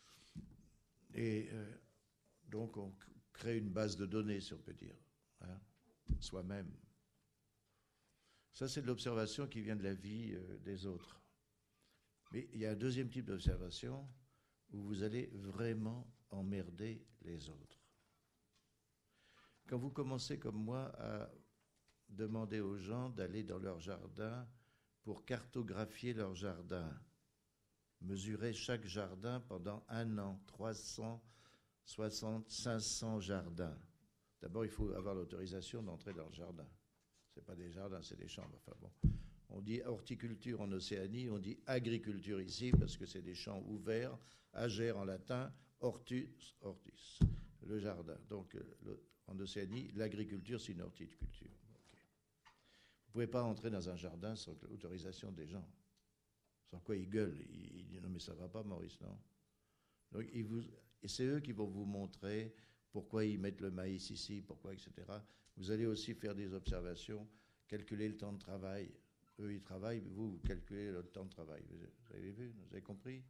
Et euh, donc, on crée une base de données, si on peut dire, hein, soi-même. Ça, c'est de l'observation qui vient de la vie euh, des autres. Mais il y a un deuxième type d'observation où vous allez vraiment emmerder les autres. Quand vous commencez, comme moi, à demander aux gens d'aller dans leur jardin pour cartographier leur jardin, mesurer chaque jardin pendant un an, trois cent soixante, cinq cents jardins. D'abord, il faut avoir l'autorisation d'entrer dans le jardin. Ce n'est pas des jardins, c'est des chambres. Enfin bon, on dit horticulture en Océanie, on dit agriculture ici, parce que c'est des champs ouverts, agère en latin, hortus, hortus, le jardin. Donc, le, en Océanie, l'agriculture, c'est une horticulture. Vous ne pouvez pas entrer dans un jardin sans l'autorisation des gens. Sans quoi ils gueulent. Ils disent non mais ça ne va pas Maurice, non. Donc, ils vous, et c'est eux qui vont vous montrer pourquoi ils mettent le maïs ici, pourquoi, et cetera. Vous allez aussi faire des observations, calculer le temps de travail. Eux, ils travaillent, vous, vous calculez le temps de travail. Vous avez vu, vous avez compris?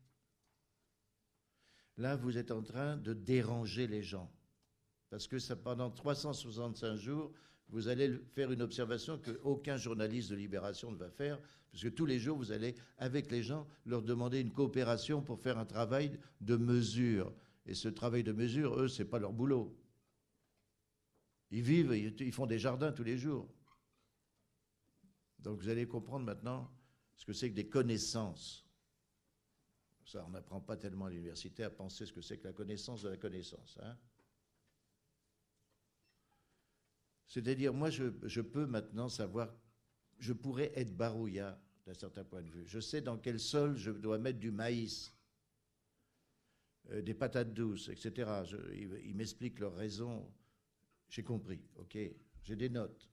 Là, vous êtes en train de déranger les gens. Parce que ça, pendant trois cent soixante-cinq jours, vous allez faire une observation qu'aucun journaliste de Libération ne va faire, puisque tous les jours, vous allez, avec les gens, leur demander une coopération pour faire un travail de mesure. Et ce travail de mesure, eux, ce n'est pas leur boulot. Ils vivent, ils font des jardins tous les jours. Donc vous allez comprendre maintenant ce que c'est que des connaissances. Ça, on n'apprend pas tellement à l'université à penser ce que c'est que la connaissance de la connaissance, hein. C'est-à-dire, moi, je, je peux maintenant savoir, je pourrais être barouilla d'un certain point de vue. Je sais dans quel sol je dois mettre du maïs, euh, des patates douces, et cetera. Je, ils ils m'expliquent leurs raisons. J'ai compris, ok, j'ai des notes.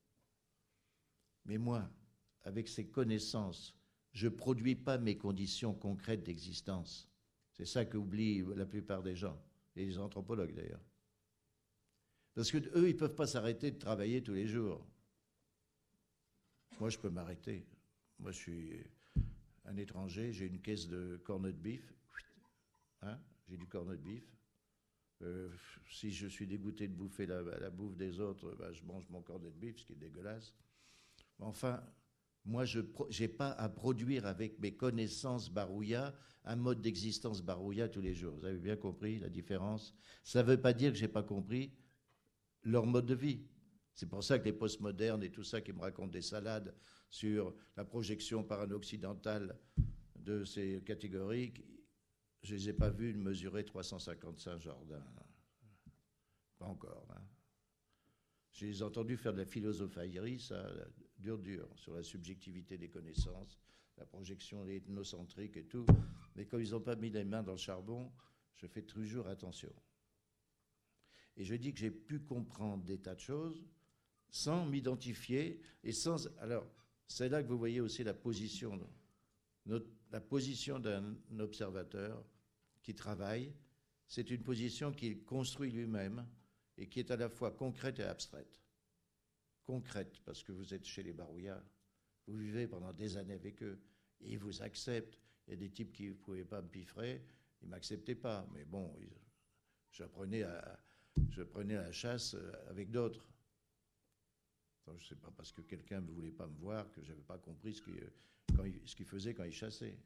Mais moi, avec ces connaissances, je ne produis pas mes conditions concrètes d'existence. C'est ça qu'oublient la plupart des gens, et les anthropologues d'ailleurs. Parce qu'eux, ils ne peuvent pas s'arrêter de travailler tous les jours. Moi, je peux m'arrêter. Moi, je suis un étranger, j'ai une caisse de corned beef. Hein, j'ai du corned beef. Euh, si je suis dégoûté de bouffer la, la bouffe des autres, ben, je mange mon corned beef, ce qui est dégueulasse. Mais enfin, Moi, je n'ai pas à produire avec mes connaissances barouilla un mode d'existence barouilla tous les jours. Vous avez bien compris la différence? Ça ne veut pas dire que je n'ai pas compris leur mode de vie. C'est pour ça que les postmodernes et tout ça qui me racontent des salades sur la projection par un occidental de ces catégories, je ne les ai pas vus mesurer trois cent cinquante-cinq Jordan. Pas encore. Hein. Je les ai entendus faire de la philosophaillerie, ça, dur, dur, sur la subjectivité des connaissances, la projection ethnocentrique et tout. Mais quand ils n'ont pas mis les mains dans le charbon, je fais toujours attention. Et je dis que j'ai pu comprendre des tas de choses sans m'identifier et sans... Alors, c'est là que vous voyez aussi la position, notre, la position d'un observateur qui travaille. C'est une position qu'il construit lui-même et qui est à la fois concrète et abstraite. Concrète, parce que vous êtes chez les barouillards, vous vivez pendant des années avec eux, et ils vous acceptent. Il y a des types qui ne pouvaient pas me piffrer, ils ne m'acceptaient pas. Mais bon, ils, je, prenais à, je prenais à la chasse avec d'autres. Donc, je ne sais pas parce que quelqu'un ne voulait pas me voir que je n'avais pas compris ce qu'il, quand il, ce qu'il faisait quand il chassait.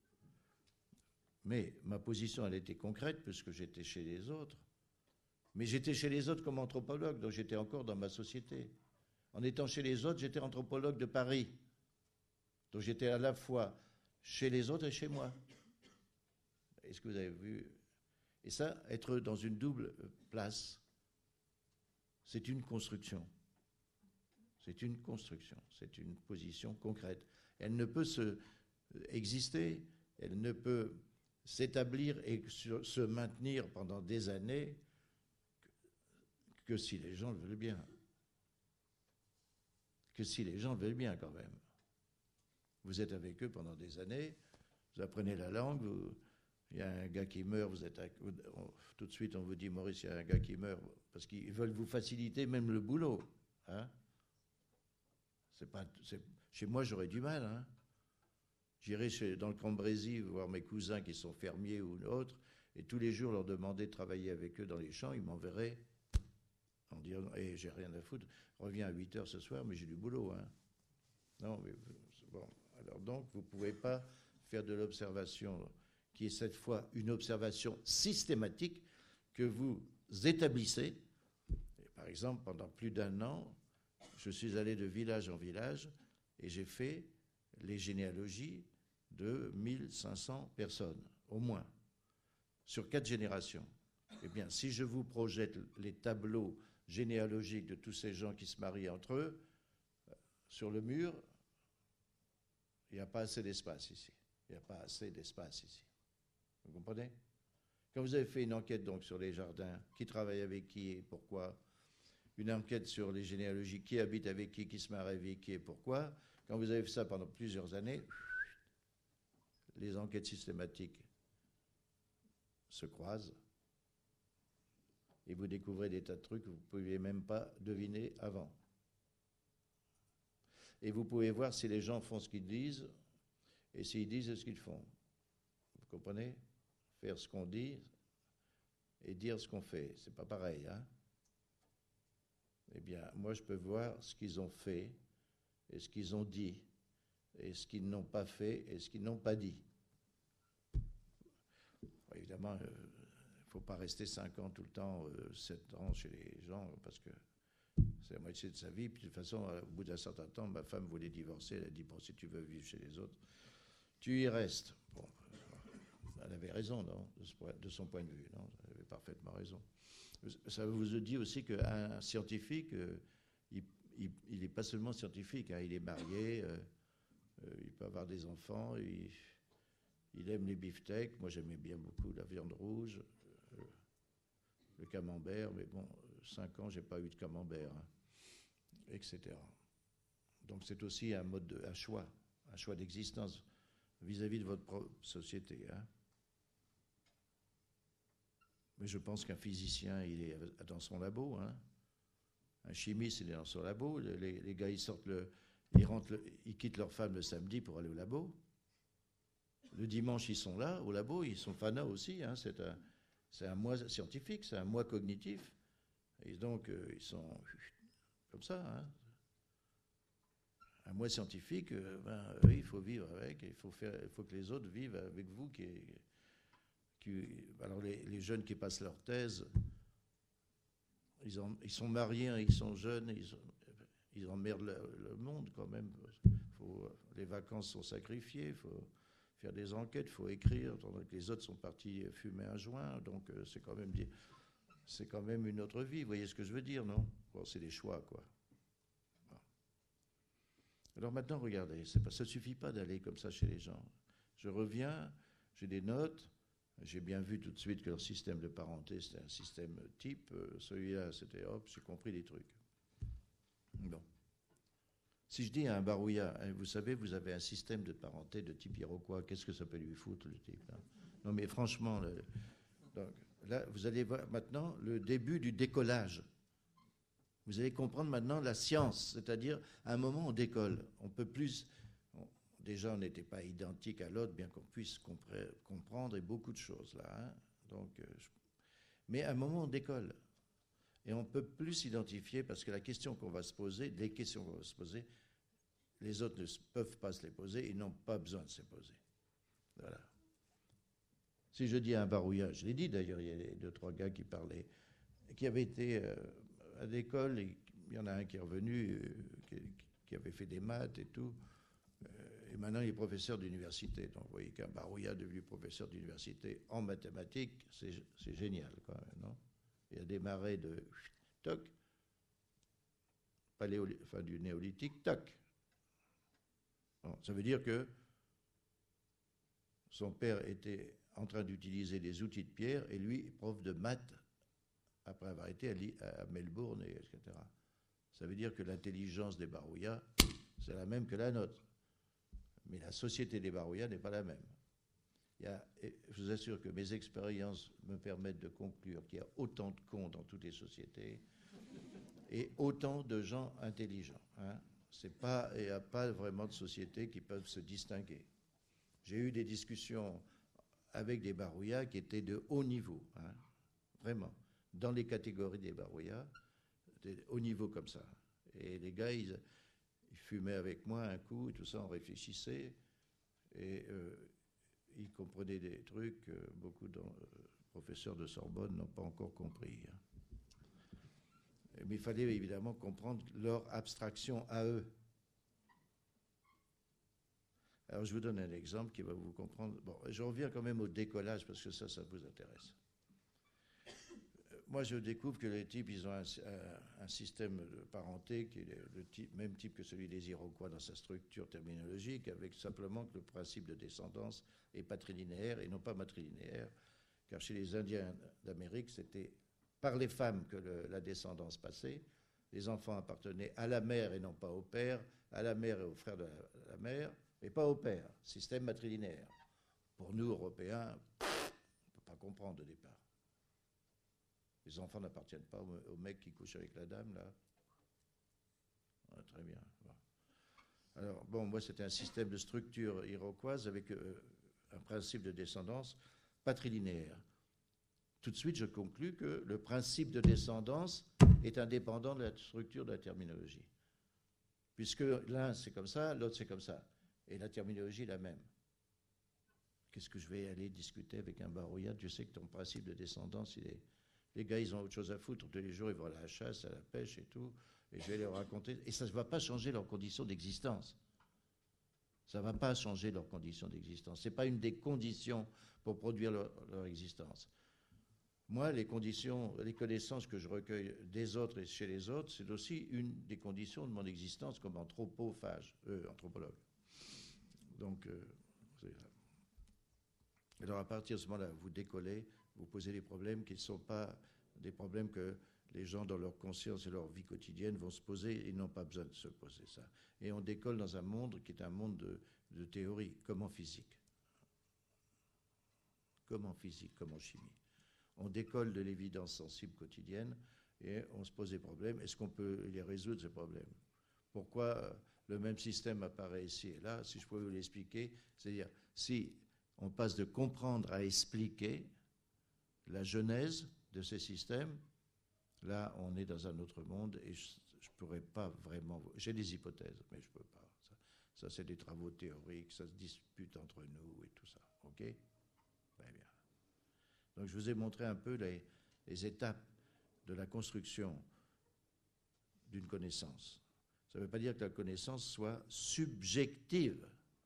Mais ma position, elle était concrète, puisque j'étais chez les autres. Mais j'étais chez les autres comme anthropologue, donc j'étais encore dans ma société. En étant chez les autres, j'étais anthropologue de Paris. Donc j'étais à la fois chez les autres et chez moi. Est-ce que vous avez vu? Et ça, être dans une double place, c'est une construction. C'est une construction, c'est une position concrète. Elle ne peut se exister, elle ne peut s'établir et se maintenir pendant des années que si les gens le veulent bien. Que si les gens le veulent bien quand même. Vous êtes avec eux pendant des années, vous apprenez la langue, vous, il y a un gars qui meurt, vous êtes à, on, tout de suite on vous dit Maurice, il y a un gars qui meurt, parce qu'ils veulent vous faciliter même le boulot. Hein? C'est pas, c'est, chez moi j'aurais du mal. Hein? J'irais chez, dans le Cambrésis voir mes cousins qui sont fermiers ou autres, et tous les jours leur demander de travailler avec eux dans les champs, ils m'enverraient en disant hey, j'ai rien à foutre, reviens à huit heures ce soir, mais j'ai du boulot. Hein. Non, mais bon. Alors donc, vous ne pouvez pas faire de l'observation qui est cette fois une observation systématique que vous établissez. Et par exemple, pendant plus d'un an, je suis allé de village en village et j'ai fait les généalogies de mille cinq cents personnes, au moins, sur quatre générations. Eh bien, si je vous projette les tableaux généalogiques de tous ces gens qui se marient entre eux, sur le mur, il n'y a pas assez d'espace ici. Il n'y a pas assez d'espace ici. Vous comprenez? Quand vous avez fait une enquête donc sur les jardins, qui travaille avec qui et pourquoi, une enquête sur les généalogies, qui habite avec qui, qui se marie avec qui et pourquoi, quand vous avez fait ça pendant plusieurs années, les enquêtes systématiques se croisent et vous découvrez des tas de trucs que vous ne pouviez même pas deviner avant. Et vous pouvez voir si les gens font ce qu'ils disent et s'ils disent ce qu'ils font. Vous comprenez? Faire ce qu'on dit et dire ce qu'on fait, c'est pas pareil. Hein? Eh bien, moi, je peux voir ce qu'ils ont fait et ce qu'ils ont dit et ce qu'ils n'ont pas fait et ce qu'ils n'ont pas dit. Bon, évidemment, il euh, ne faut pas rester cinq ans tout le temps, euh, sept ans chez les gens, parce que c'est la moitié de sa vie. Puis de toute façon, au bout d'un certain temps, ma femme voulait divorcer. Elle a dit, bon, si tu veux vivre chez les autres, tu y restes. Bon, elle avait raison, non, de, ce point, de son point de vue. Non, elle avait parfaitement raison. Ça vous dit aussi qu'un scientifique, euh, il n'est pas seulement scientifique, hein, il est marié, euh, euh, il peut avoir des enfants, il, il aime les beefsteaks. Moi, j'aimais bien beaucoup la viande rouge, euh, le camembert, mais bon, cinq ans, je n'ai pas eu de camembert, hein, et cetera. Donc, c'est aussi un mode, de, un choix, un choix d'existence vis-à-vis de votre propre société. Hein. Mais je pense qu'un physicien, il est dans son labo. Hein. Un chimiste, il est dans son labo. Les, les gars, ils sortent le, ils rentrent, le, ils quittent leur femme le samedi pour aller au labo. Le dimanche, ils sont là au labo. Ils sont fanats aussi. Hein. C'est un, c'est un mois scientifique, c'est un mois cognitif. Et donc, euh, ils sont comme ça. Hein. Un moi scientifique, euh, ben, oui, il faut vivre avec, il faut, faire, il faut que les autres vivent avec vous. Qui, qui, alors les, les jeunes qui passent leur thèse, ils, ont, ils sont mariés, ils sont jeunes, ils, ils emmerdent le, le monde quand même. Faut, les vacances sont sacrifiées, il faut faire des enquêtes, il faut écrire, tandis que les autres sont partis fumer un joint, donc euh, c'est quand même c'est quand même une autre vie, vous voyez ce que je veux dire, non? Bon, c'est des choix, quoi. Bon. Alors maintenant, regardez, c'est pas, ça ne suffit pas d'aller comme ça chez les gens. Je reviens, j'ai des notes, j'ai bien vu tout de suite que leur système de parenté, c'était un système type, euh, celui-là, c'était, hop, j'ai compris des trucs. Bon. Si je dis à un barouilla, vous savez, vous avez un système de parenté de type iroquois, qu'est-ce que ça peut lui foutre, le type là? Non, mais franchement, le, donc, là, vous allez voir maintenant le début du décollage. Vous allez comprendre maintenant la science, c'est-à-dire, à un moment, on décolle. On peut plus... On, déjà, on n'était pas identique à l'autre, bien qu'on puisse comprendre, et beaucoup de choses, là. Hein, donc, euh, je, mais à un moment, on décolle. Et on ne peut plus s'identifier, parce que la question qu'on va se poser, les questions qu'on va se poser, les autres ne peuvent pas se les poser, ils n'ont pas besoin de se les poser. Voilà. Si je dis à un barouilla, je l'ai dit d'ailleurs, il y a deux, trois gars qui parlaient, qui avaient été euh, à l'école, et il y en a un qui est revenu, euh, qui, qui avait fait des maths et tout, euh, et maintenant il est professeur d'université. Donc vous voyez qu'un barouilla devenu professeur d'université en mathématiques, c'est, c'est génial quand même, non? Il a démarré de toc, paléolithique, enfin du néolithique, toc. Bon, ça veut dire que son père était en train d'utiliser des outils de pierre et lui, prof de maths, après avoir été à Melbourne, et cetera. Ça veut dire que l'intelligence des barouillas, c'est la même que la nôtre. Mais la société des barouillas n'est pas la même. Il y a, je vous assure que mes expériences me permettent de conclure qu'il y a autant de cons dans toutes les sociétés et autant de gens intelligents. Hein. C'est pas, il n'y a pas vraiment de sociétés qui peuvent se distinguer. J'ai eu des discussions avec des barouillas qui étaient de haut niveau, hein, vraiment. Dans les catégories des barouillas, de haut niveau comme ça. Et les gars, ils, ils fumaient avec moi un coup et tout ça, on réfléchissait. Et... Euh, ils comprenaient des trucs que beaucoup de euh, professeurs de Sorbonne n'ont pas encore compris. Mais il fallait évidemment comprendre leur abstraction à eux. Alors je vous donne un exemple qui va vous comprendre. Bon, je reviens quand même au décollage parce que ça, ça vous intéresse. Moi, je découvre que les types, ils ont un, un, un système de parenté qui est le type, même type que celui des Iroquois dans sa structure terminologique, avec simplement que le principe de descendance est patrilinéaire et non pas matrilinéaire, car chez les Indiens d'Amérique, c'était par les femmes que le, la descendance passait. Les enfants appartenaient à la mère et non pas au père, à la mère et au frère de la, la mère, mais pas au père. Système matrilinéaire. Pour nous, Européens, on ne peut pas comprendre au départ. Les enfants n'appartiennent pas au, au mec qui couche avec la dame, là. Ah, très bien. Bon. Alors, bon, moi, c'était un système de structure iroquoise avec euh, un principe de descendance patrilinéaire. Tout de suite, je conclus que le principe de descendance est indépendant de la structure de la terminologie. Puisque l'un, c'est comme ça, l'autre, c'est comme ça. Et la terminologie est la même. Qu'est-ce que je vais aller discuter avec un barouillard? Je sais que ton principe de descendance, il est... Les gars, ils ont autre chose à foutre. Tous les jours, ils vont à la chasse, à la pêche et tout. Et je vais leur raconter. Et ça ne va pas changer leurs conditions d'existence. Ça ne va pas changer leurs conditions d'existence. Ce n'est pas une des conditions pour produire leur, leur existence. Moi, les conditions, les connaissances que je recueille des autres et chez les autres, c'est aussi une des conditions de mon existence comme anthropophage, euh, anthropologue. Donc, euh, c'est ça. Alors, à partir de ce moment-là, vous décollez, vous posez des problèmes qui ne sont pas des problèmes que les gens, dans leur conscience et leur vie quotidienne, vont se poser et n'ont pas besoin de se poser ça. Et on décolle dans un monde qui est un monde de, de théorie, comme en physique. Comme en physique, comme en chimie. On décolle de l'évidence sensible quotidienne et on se pose des problèmes. Est-ce qu'on peut les résoudre, ces problèmes? Pourquoi le même système apparaît ici et là? Si je pouvais vous l'expliquer, c'est-à-dire, si on passe de comprendre à expliquer la genèse de ces systèmes, là, on est dans un autre monde et je ne pourrais pas vraiment... J'ai des hypothèses, mais je ne peux pas. Ça, c'est des travaux théoriques, ça se dispute entre nous et tout ça. OK? Très bien. Donc, je vous ai montré un peu les, les étapes de la construction d'une connaissance. Ça ne veut pas dire que la connaissance soit subjective.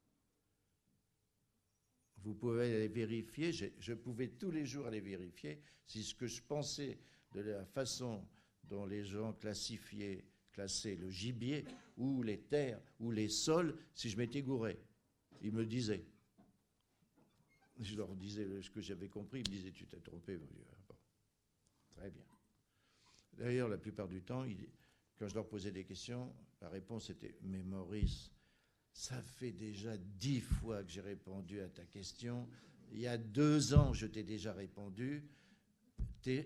Vous pouvez aller vérifier, je, je pouvais tous les jours aller vérifier si ce que je pensais de la façon dont les gens classifiaient, classaient le gibier ou les terres ou les sols, si je m'étais gouré. Ils me le disaient. Je leur disais ce que j'avais compris, ils me disaient tu t'es trompé, mon Dieu. Bon. Très bien. D'ailleurs, la plupart du temps, ils, quand je leur posais des questions, la réponse était « Mais Maurice, ça fait déjà dix fois que j'ai répondu à ta question. Il y a deux ans, je t'ai déjà répondu. T'es... »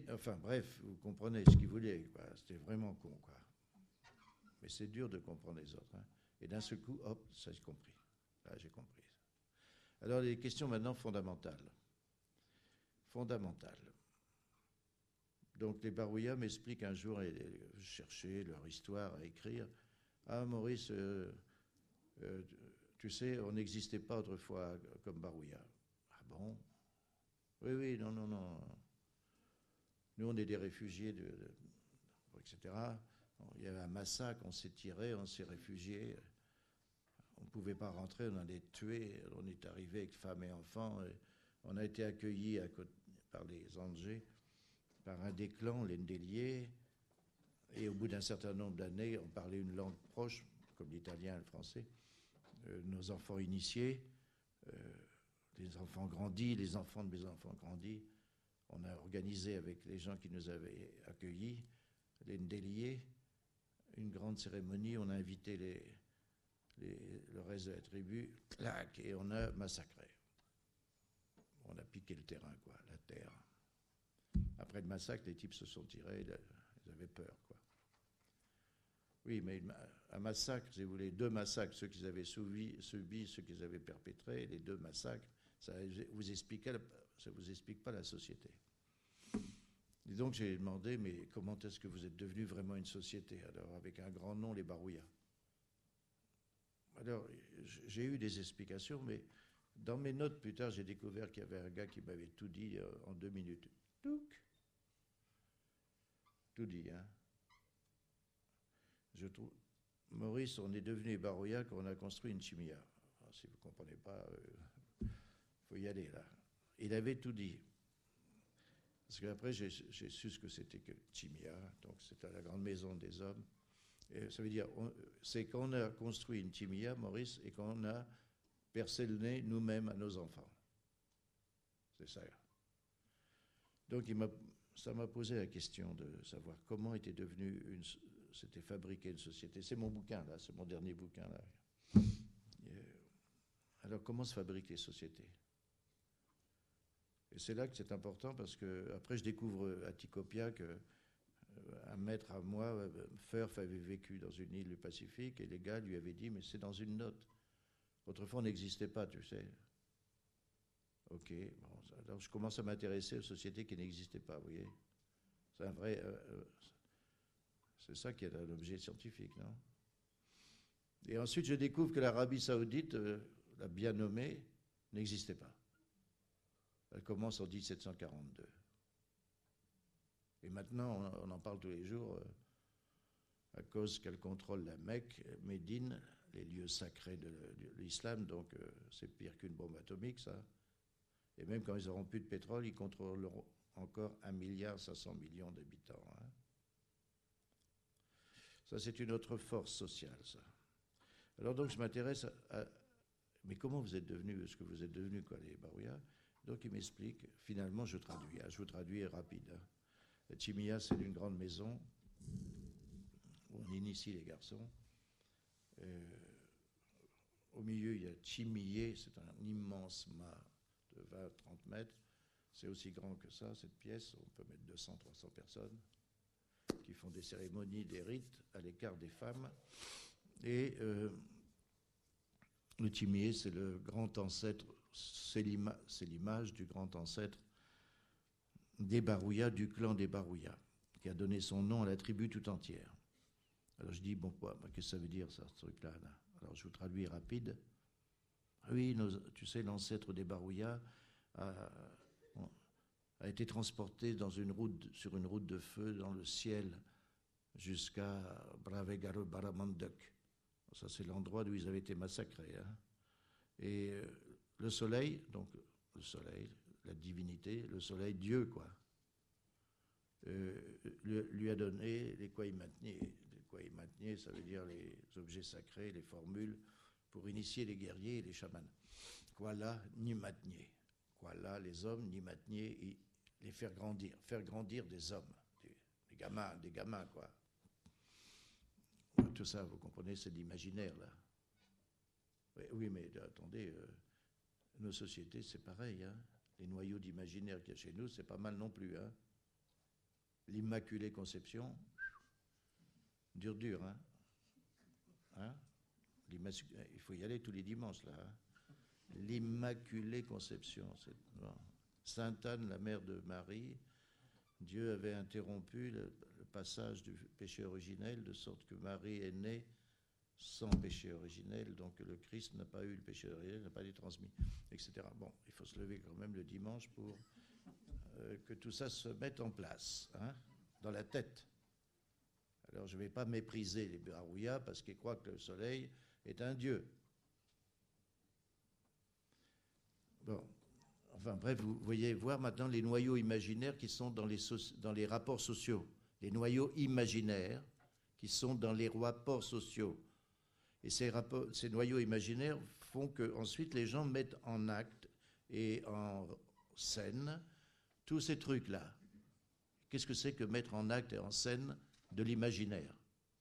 Enfin, bref, vous comprenez ce qu'ils voulaient. Quoi. C'était vraiment con, quoi. Mais c'est dur de comprendre les autres. Hein. Et d'un seul coup, hop, ça j'ai compris. Là, j'ai compris. Alors, les questions maintenant fondamentales. Fondamentales. Donc, les Barouillas m'expliquent un jour, et chercher leur histoire à écrire. Ah, Maurice, euh, euh, tu sais, on n'existait pas autrefois comme Barouillas. Ah bon? Oui, oui, non, non, non. Nous, on est des réfugiés, de, de, et cetera. Il y avait un massacre, on s'est tiré, on s'est réfugiés. On ne pouvait pas rentrer, on allait tuer. On est arrivé avec femmes et enfants. Et on a été accueillis à côté, par les Angers, par un des clans, les Ndéliés. Et au bout d'un certain nombre d'années, on parlait une langue proche, comme l'italien et le français. Euh, nos enfants initiés, euh, les enfants grandis, les enfants de mes enfants grandis. On a organisé avec les gens qui nous avaient accueillis, les Ndéliés, une grande cérémonie. On a invité les, les, le reste de la tribu, clac, et on a massacré. On a piqué le terrain, quoi, la terre. Après le massacre, les types se sont tirés, ils avaient peur, quoi. Oui, mais un massacre, si vous voulez, deux massacres, ceux qu'ils avaient subi, subi, ceux qu'ils avaient perpétrés, les deux massacres, ça vous explique, ça vous explique pas la société. Et donc j'ai demandé, mais comment est-ce que vous êtes devenu vraiment une société? Alors, avec un grand nom, les Barouillas. Alors, j'ai eu des explications, mais dans mes notes plus tard, j'ai découvert qu'il y avait un gars qui m'avait tout dit en deux minutes. Touc. Tout dit, hein. Je trouve, Maurice, on est devenu Barouillas quand on a construit une chimia. Alors, si vous ne comprenez pas, il euh, faut y aller, là. Il avait tout dit. Parce qu'après, j'ai su ce que c'était que chimia, donc c'était la grande maison des hommes. Et ça veut dire, c'est qu'on a construit une chimia, Maurice, et qu'on a percé le nez nous-mêmes à nos enfants. C'est ça. Donc, il m'a, ça m'a posé la question de savoir comment était devenue une, c'était fabriqué une société. C'est mon bouquin, là, c'est mon dernier bouquin, là. Et alors, comment se fabriquent les sociétés? Et c'est là que c'est important, parce que après je découvre à Tikopia que un maître à moi, Firth, avait vécu dans une île du Pacifique, et les gars lui avaient dit, mais c'est dans une note. Autrefois, on n'existait pas, tu sais. Ok, bon, alors je commence à m'intéresser aux sociétés qui n'existaient pas, vous voyez. C'est un vrai... Euh, c'est ça qui est un objet scientifique, non? Et ensuite, je découvre que l'Arabie Saoudite, euh, la bien nommée, n'existait pas. Elle commence en dix-sept cent quarante-deux. Et maintenant, on en parle tous les jours euh, à cause qu'elle contrôle la Mecque, Médine, les lieux sacrés de l'islam, donc euh, c'est pire qu'une bombe atomique, ça. Et même quand ils n'auront plus de pétrole, ils contrôleront encore un milliard cinq cents millions d'habitants. Hein. Ça, c'est une autre force sociale, ça. Alors donc, je m'intéresse à, à... Mais comment vous êtes devenus, ce que vous êtes devenus, quoi, les Barouillas? Donc, il m'explique, finalement, je traduis. Hein, je vous traduis rapide. Hein. La chimia, c'est une grande maison où on initie les garçons. Euh, au milieu, il y a chimier, c'est un immense mât de vingt à trente mètres. C'est aussi grand que ça, cette pièce. On peut mettre deux cents à trois cents personnes qui font des cérémonies, des rites à l'écart des femmes. Et euh, le chimier, c'est le grand ancêtre, c'est l'image du grand ancêtre des Barouillas, du clan des Barouillas, qui a donné son nom à la tribu tout entière. Alors je dis, bon, quoi, qu'est-ce que ça veut dire, ça, ce truc-là là? Alors je vous traduis rapide. Oui, nos, tu sais, l'ancêtre des Barouillas a, a été transporté dans une route, sur une route de feu dans le ciel jusqu'à Bravegaro Baramanduk. Ça, c'est l'endroit où ils avaient été massacrés. Hein. Et euh, le soleil, donc le soleil, la divinité, le soleil, Dieu, quoi, euh, lui, lui a donné les Kwaimatnié. Les Kwaimatnié, ça veut dire les objets sacrés, les formules pour initier les guerriers et les chamans. Kwala, Nimatnié. Kwala, les hommes, Nimatnié, et les faire grandir, faire grandir des hommes, des, des gamins, des gamins, quoi. Tout ça, vous comprenez, c'est de l'imaginaire, là. Oui, oui, mais attendez, euh, nos sociétés, c'est pareil, hein. Les noyaux d'imaginaire qu'il y a chez nous, c'est pas mal non plus, hein. L'Immaculée Conception, dur, dur, hein. Hein? Il faut y aller tous les dimanches, là. Hein. L'Immaculée Conception, c'est bon. Sainte Anne, la mère de Marie, Dieu avait interrompu le, le passage du péché originel, de sorte que Marie est née sans péché originel, donc le Christ n'a pas eu le péché originel, n'a pas été transmis, et cetera. Bon, il faut se lever quand même le dimanche pour euh, que tout ça se mette en place, hein, dans la tête. Alors je ne vais pas mépriser les Barouillas parce qu'ils croient que le soleil est un dieu. Bon. Enfin bref, vous voyez voir maintenant les noyaux imaginaires qui sont dans les, so- dans les rapports sociaux. Les noyaux imaginaires qui sont dans les rapports sociaux. Et ces, rapports, ces noyaux imaginaires font que ensuite les gens mettent en acte et en scène tous ces trucs-là. Qu'est-ce que c'est que mettre en acte et en scène de l'imaginaire?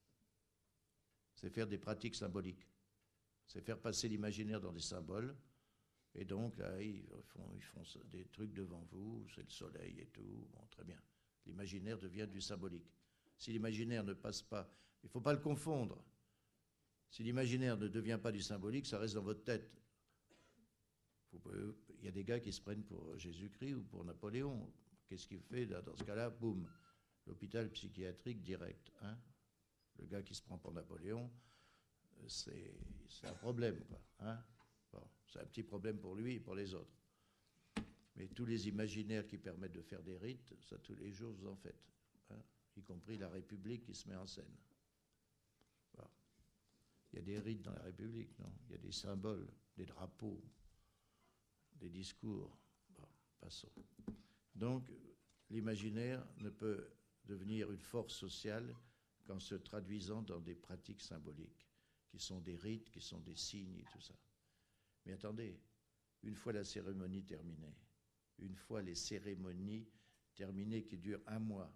C'est faire des pratiques symboliques. C'est faire passer l'imaginaire dans des symboles. Et donc, là, ils font, ils font des trucs devant vous, c'est le soleil et tout. Bon, très bien. L'imaginaire devient du symbolique. Si l'imaginaire ne passe pas, il ne faut pas le confondre. Si l'imaginaire ne devient pas du symbolique, ça reste dans votre tête. Il y a des gars qui se prennent pour Jésus-Christ ou pour Napoléon. Qu'est-ce qu'il fait là, dans ce cas-là? Boum, l'hôpital psychiatrique direct. Hein. Le gars qui se prend pour Napoléon, c'est, c'est un problème, quoi. Hein. Bon, c'est un petit problème pour lui et pour les autres. Mais tous les imaginaires qui permettent de faire des rites, ça tous les jours vous en faites, hein, y compris la République qui se met en scène. Bon. Il y a des rites dans la République, non? Il y a des symboles, des drapeaux, des discours. Bon, passons. Donc, l'imaginaire ne peut devenir une force sociale qu'en se traduisant dans des pratiques symboliques, qui sont des rites, qui sont des signes et tout ça. Mais attendez, une fois la cérémonie terminée, une fois les cérémonies terminées qui durent un mois,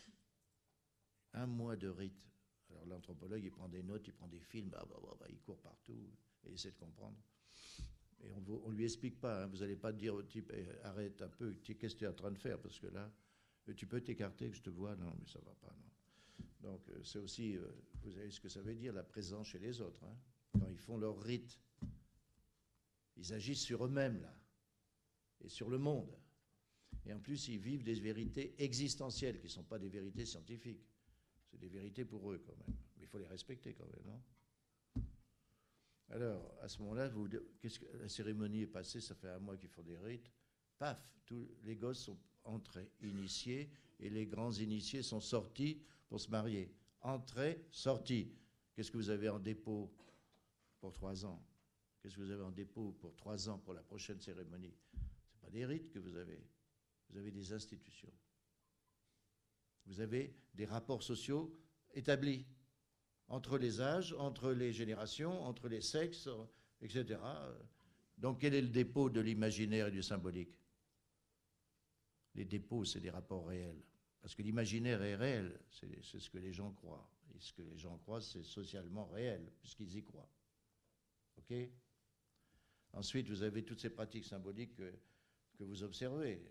un mois de rite. Alors l'anthropologue, il prend des notes, il prend des films, bah, bah, bah, bah, il court partout et il essaie de comprendre. Et on ne lui explique pas, hein, vous n'allez pas dire au type, hey, arrête un peu, qu'est-ce que tu es en train de faire? Parce que là, tu peux t'écarter, que je te vois, non, mais ça ne va pas, non. Donc c'est aussi, euh, vous savez ce que ça veut dire, la présence chez les autres, hein, quand ils font leur rite. Ils agissent sur eux-mêmes, là, et sur le monde. Et en plus, ils vivent des vérités existentielles, qui ne sont pas des vérités scientifiques. C'est des vérités pour eux, quand même. Mais il faut les respecter, quand même, non? Alors, à ce moment-là, vous, qu'est-ce que, la cérémonie est passée, ça fait un mois qu'ils font des rites. Paf, tous les gosses sont entrés, initiés, et les grands initiés sont sortis pour se marier. Entrée, sortie. Qu'est-ce que vous avez en dépôt pour trois ans? Qu'est-ce que vous avez en dépôt pour trois ans pour la prochaine cérémonie? Ce n'est pas des rites que vous avez. Vous avez des institutions. Vous avez des rapports sociaux établis entre les âges, entre les générations, entre les sexes, et cetera. Donc quel est le dépôt de l'imaginaire et du symbolique? Les dépôts, c'est des rapports réels. Parce que l'imaginaire est réel, c'est, c'est ce que les gens croient. Et ce que les gens croient, c'est socialement réel, puisqu'ils y croient. OK ? Ensuite, vous avez toutes ces pratiques symboliques que, que vous observez.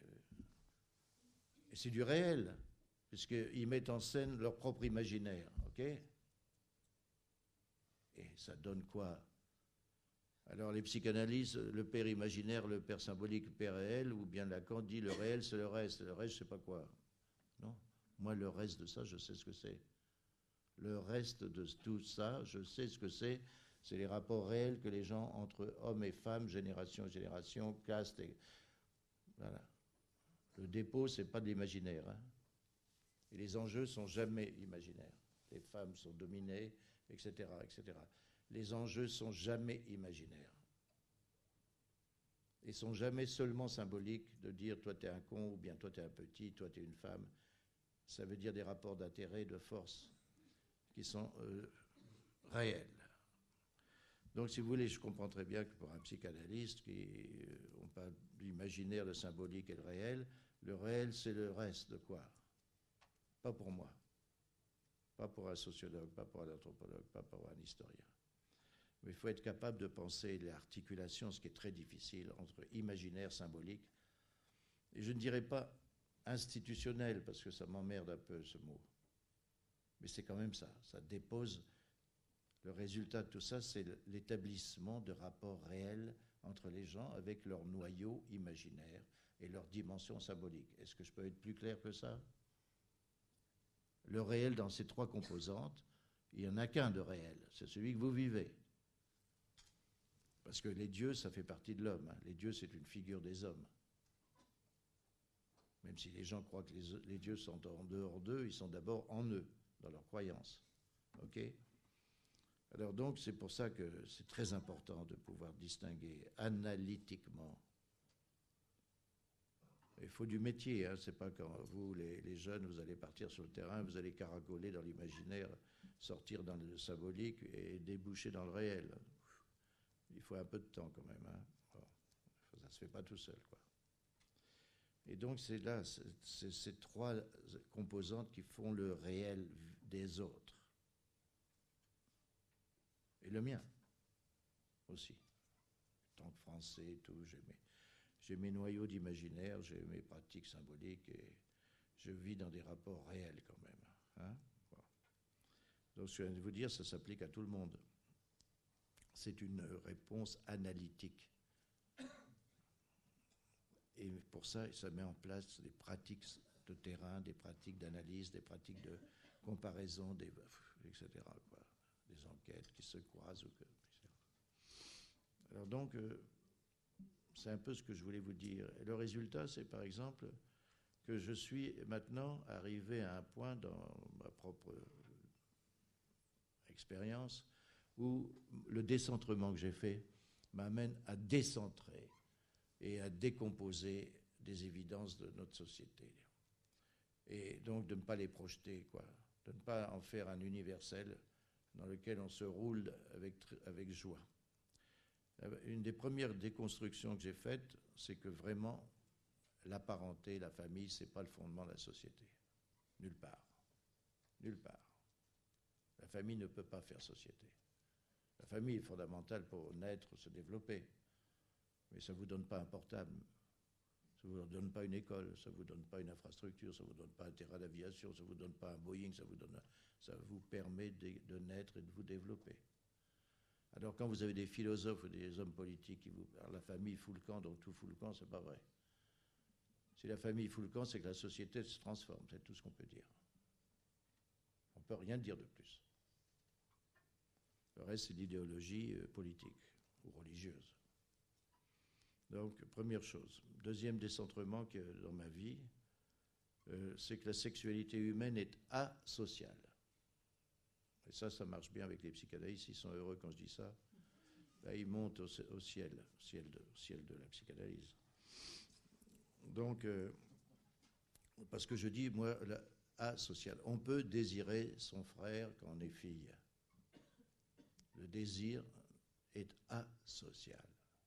Et c'est du réel, puisqu'ils mettent en scène leur propre imaginaire. OK ? Et ça donne quoi? Alors, les psychanalystes, le père imaginaire, le père symbolique, le père réel, ou bien Lacan dit le réel, c'est le reste. Le reste, je ne sais pas quoi. Non. Moi, le reste de ça, je sais ce que c'est. Le reste de tout ça, je sais ce que c'est. C'est les rapports réels que les gens entre hommes et femmes, génération et génération, caste et... Voilà. Le dépôt, ce n'est pas de l'imaginaire. Hein. Et les enjeux sont jamais imaginaires. Les femmes sont dominées, et cetera, et cetera. Les enjeux sont jamais imaginaires. Ils sont jamais seulement symboliques de dire toi t'es un con, ou bien toi t'es un petit, toi t'es une femme. Ça veut dire des rapports d'intérêt, de force, qui sont euh, réels. Donc, si vous voulez, je comprends très bien que pour un psychanalyste, qui, euh, on parle d'imaginaire, de symbolique et de réel, le réel, c'est le reste de quoi? Pas pour moi. Pas pour un sociologue, pas pour un anthropologue, pas pour un historien. Mais il faut être capable de penser l'articulation, ce qui est très difficile, entre imaginaire, symbolique, et je ne dirais pas institutionnel, parce que ça m'emmerde un peu ce mot. Mais c'est quand même ça. Ça dépose... Le résultat de tout ça, c'est l'établissement de rapports réels entre les gens avec leur noyau imaginaire et leur dimension symbolique. Est-ce que je peux être plus clair que ça? Le réel dans ces trois composantes, il n'y en a qu'un de réel, c'est celui que vous vivez. Parce que les dieux, ça fait partie de l'homme. Hein. Les dieux, c'est une figure des hommes. Même si les gens croient que les, les dieux sont en dehors d'eux, ils sont d'abord en eux, dans leur croyance. Ok? Alors donc, c'est pour ça que c'est très important de pouvoir distinguer analytiquement. Il faut du métier, hein. C'est pas quand vous, les, les jeunes, vous allez partir sur le terrain, vous allez caracoler dans l'imaginaire, sortir dans le symbolique et déboucher dans le réel. Il faut un peu de temps quand même. Hein. Bon, ça ne se fait pas tout seul, quoi. Et donc, c'est là, c'est ces trois composantes qui font le réel des autres. Et le mien aussi. En tant que Français et tout, j'ai mes, j'ai mes noyaux d'imaginaire, j'ai mes pratiques symboliques et je vis dans des rapports réels quand même. Hein? Bon. Donc ce que je viens de vous dire, ça s'applique à tout le monde. C'est une réponse analytique. Et pour ça, ça met en place des pratiques de terrain, des pratiques d'analyse, des pratiques de comparaison, des, et cetera, quoi. Des enquêtes qui se croisent. Alors donc, euh, c'est un peu ce que je voulais vous dire. Et le résultat, c'est par exemple que je suis maintenant arrivé à un point dans ma propre expérience où le décentrement que j'ai fait m'amène à décentrer et à décomposer des évidences de notre société. Et donc de ne pas les projeter, quoi, de ne pas en faire un universel dans lequel on se roule avec, avec joie. Une des premières déconstructions que j'ai faites, c'est que vraiment, la parenté, la famille, ce n'est pas le fondement de la société. Nulle part. Nulle part. La famille ne peut pas faire société. La famille est fondamentale pour naître, se développer. Mais ça ne vous donne pas un portable, ça ne vous donne pas une école, ça ne vous donne pas une infrastructure, ça ne vous donne pas un terrain d'aviation, ça ne vous donne pas un Boeing, ça vous, donne, ça vous permet de, de naître et de vous développer. Alors quand vous avez des philosophes ou des hommes politiques qui vous parlent, la famille fout le camp, donc tout fout le camp, c'est pas vrai. Si la famille fout le camp, c'est que la société se transforme, c'est tout ce qu'on peut dire. On ne peut rien dire de plus. Le reste, c'est l'idéologie politique ou religieuse. Donc, première chose. Deuxième décentrement que dans ma vie, euh, c'est que la sexualité humaine est asociale. Et ça, ça marche bien avec les psychanalystes, ils sont heureux quand je dis ça. Là, ils montent au, au ciel, au ciel, de, au ciel de la psychanalyse. Donc, euh, parce que je dis, moi, la asociale. On peut désirer son frère quand on est fille. Le désir est asocial.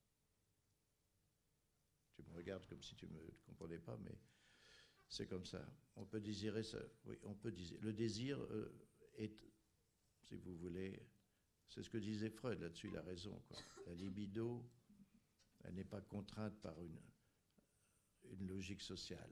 Tu me regardes comme si tu ne me comprenais pas, mais c'est comme ça. On peut désirer ça. Oui, on peut désirer. Le désir euh, est, si vous voulez, c'est ce que disait Freud là-dessus, il a raison, quoi. La libido, elle n'est pas contrainte par une, une logique sociale.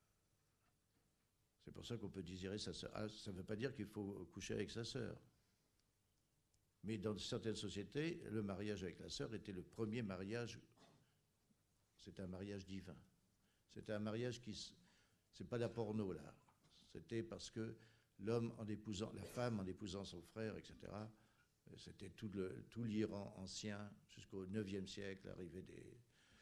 C'est pour ça qu'on peut désirer sa sœur. Ah, ça ne veut pas dire qu'il faut coucher avec sa sœur. Mais dans certaines sociétés, le mariage avec la sœur était le premier mariage. C'était un mariage divin. C'était un mariage qui... C'est pas de la porno, là. C'était parce que l'homme en épousant, la femme en épousant son frère, et cetera, C'était tout le, tout l'Iran ancien jusqu'au neuvième siècle, l'arrivée des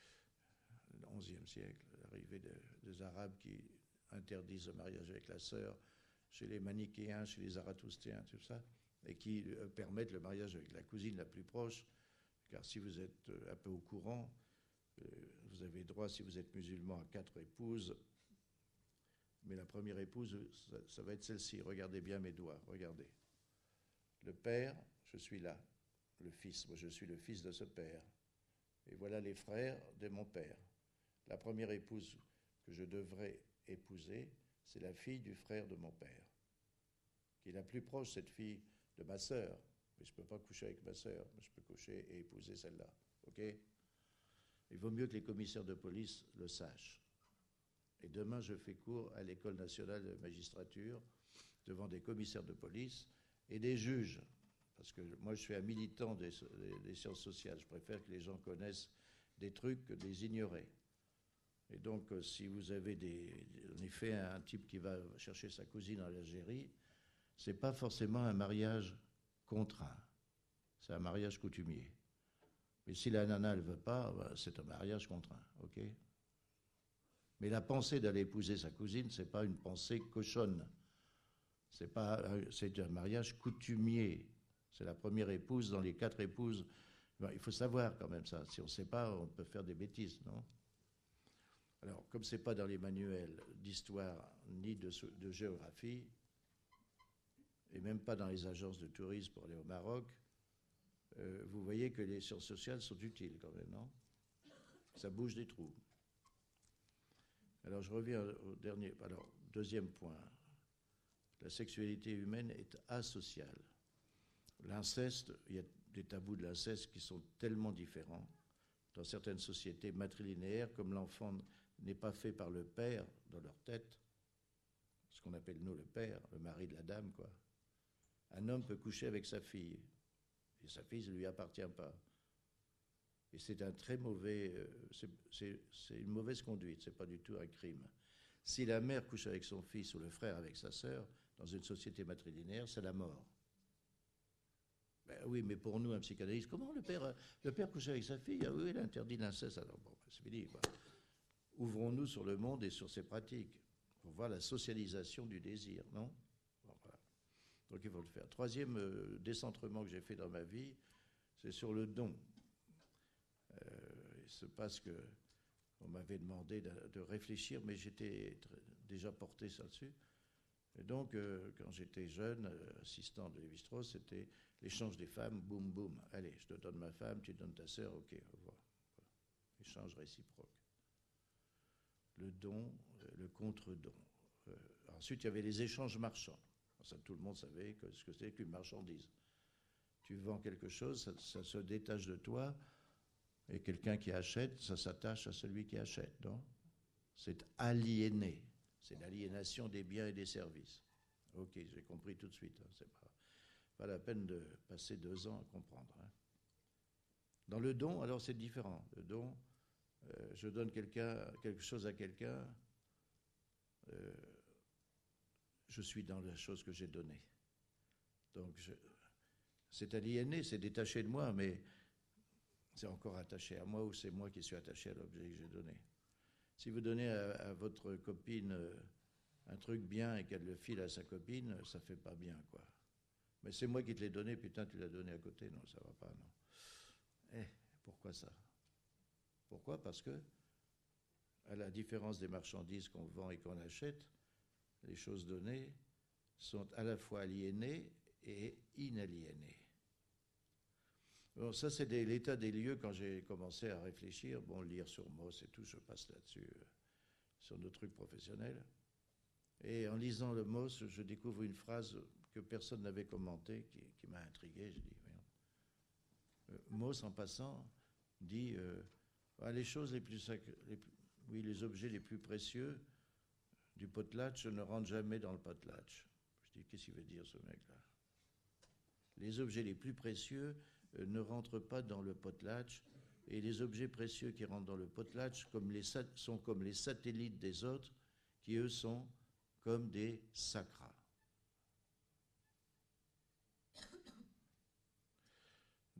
onzième siècle, l'arrivée de, des Arabes qui interdisent le mariage avec la sœur, chez les manichéens, chez les zarathoustéens, tout ça, et qui euh, permettent le mariage avec la cousine la plus proche, car si vous êtes un peu au courant, euh, vous avez droit, si vous êtes musulman, à quatre épouses, mais la première épouse, ça, ça va être celle-ci. Regardez bien mes doigts, regardez. Le père, je suis là. Le fils, moi je suis le fils de ce père. Et voilà les frères de mon père. La première épouse que je devrais épouser, c'est la fille du frère de mon père, qui est la plus proche, cette fille de ma sœur. Mais je ne peux pas coucher avec ma sœur, mais je peux coucher et épouser celle-là. Ok ? Il vaut mieux que les commissaires de police le sachent. Et demain, je fais cours à l'École nationale de magistrature devant des commissaires de police et des juges. Parce que moi, je suis un militant des, des, des sciences sociales. Je préfère que les gens connaissent des trucs que de les ignorer. Et donc, euh, si vous avez des, en effet un type qui va chercher sa cousine en Algérie, ce n'est pas forcément un mariage contraint. C'est un mariage coutumier. Mais si la nana ne veut pas, ben, c'est un mariage contraint. Ok ? Mais la pensée d'aller épouser sa cousine, ce n'est pas une pensée cochonne. C'est pas, c'est un mariage coutumier. C'est la première épouse dans les quatre épouses. Ben, il faut savoir quand même ça. Si on ne sait pas, on peut faire des bêtises, non ? Alors, comme ce n'est pas dans les manuels d'histoire ni de, de géographie, et même pas dans les agences de tourisme pour aller au Maroc, euh, vous voyez que les sciences sociales sont utiles quand même, non ? Ça bouge des trous. Alors, je reviens au dernier. Alors, deuxième point. La sexualité humaine est asociale. L'inceste, il y a des tabous de l'inceste qui sont tellement différents. Dans certaines sociétés matrilinéaires, comme l'enfant n'est pas fait par le père dans leur tête, ce qu'on appelle nous le père, le mari de la dame, quoi. Un homme peut coucher avec sa fille, et sa fille ne lui appartient pas. Et c'est un très mauvais, euh, c'est, c'est, c'est une mauvaise conduite, c'est pas du tout un crime. Si la mère couche avec son fils ou le frère avec sa sœur, dans une société matrilinéaire, c'est la mort. Ben oui, mais pour nous, un psychanalyste, comment le père, le père couche avec sa fille ? Ah oui, il interdit l'inceste. Alors bon, c'est fini, quoi. Ouvrons-nous sur le monde et sur ses pratiques pour voir la socialisation du désir, non ? Bon, voilà. Donc il faut le faire. Troisième euh, décentrement que j'ai fait dans ma vie, c'est sur le don. Euh, il se passe que on m'avait demandé de, de réfléchir, mais j'étais très, déjà porté là-dessus. Et donc, euh, quand j'étais jeune, euh, assistant de Lévi-Strauss, c'était l'échange des femmes, boum, boum. Allez, je te donne ma femme, tu donnes ta sœur, ok, au revoir. Voilà. Échange réciproque. Le don, euh, le contre-don. Euh, ensuite, il y avait les échanges marchands. Ça, tout le monde savait que, ce que c'était qu'une marchandise. Tu vends quelque chose, ça, ça se détache de toi, et quelqu'un qui achète, ça s'attache à celui qui achète, non ? C'est aliéné. C'est l'aliénation des biens et des services. Ok, j'ai compris tout de suite. Hein, c'est pas, pas la peine de passer deux ans à comprendre. Hein. Dans le don, alors c'est différent. Le don, euh, je donne quelqu'un, quelque chose à quelqu'un, euh, je suis dans la chose que j'ai donnée. Donc, je, c'est aliéné, c'est détaché de moi, mais c'est encore attaché à moi ou c'est moi qui suis attaché à l'objet que j'ai donné. Si vous donnez à, à votre copine euh, un truc bien et qu'elle le file à sa copine, ça fait pas bien, quoi. Mais c'est moi qui te l'ai donné, putain, tu l'as donné à côté. Non, ça va pas, non. Eh, pourquoi ça ? Pourquoi ? Parce que, à la différence des marchandises qu'on vend et qu'on achète, les choses données sont à la fois aliénées et inaliénées. Bon, ça, c'est des, l'état des lieux quand j'ai commencé à réfléchir. Bon, lire sur Mauss et tout, je passe là-dessus, euh, sur nos trucs professionnels. Et en lisant le Mauss, je découvre une phrase que personne n'avait commentée, qui, qui m'a intrigué. Je dis, euh, Mauss, en passant, dit euh, ah, les choses les plus, sacrées, les plus, oui, les objets les plus précieux du potlatch ne rentrent jamais dans le potlatch. Je dis, qu'est-ce qu'il veut dire, ce mec-là ? Les objets les plus précieux ne rentrent pas dans le potlatch, et les objets précieux qui rentrent dans le potlatch comme les, sont comme les satellites des autres, qui eux sont comme des sacras.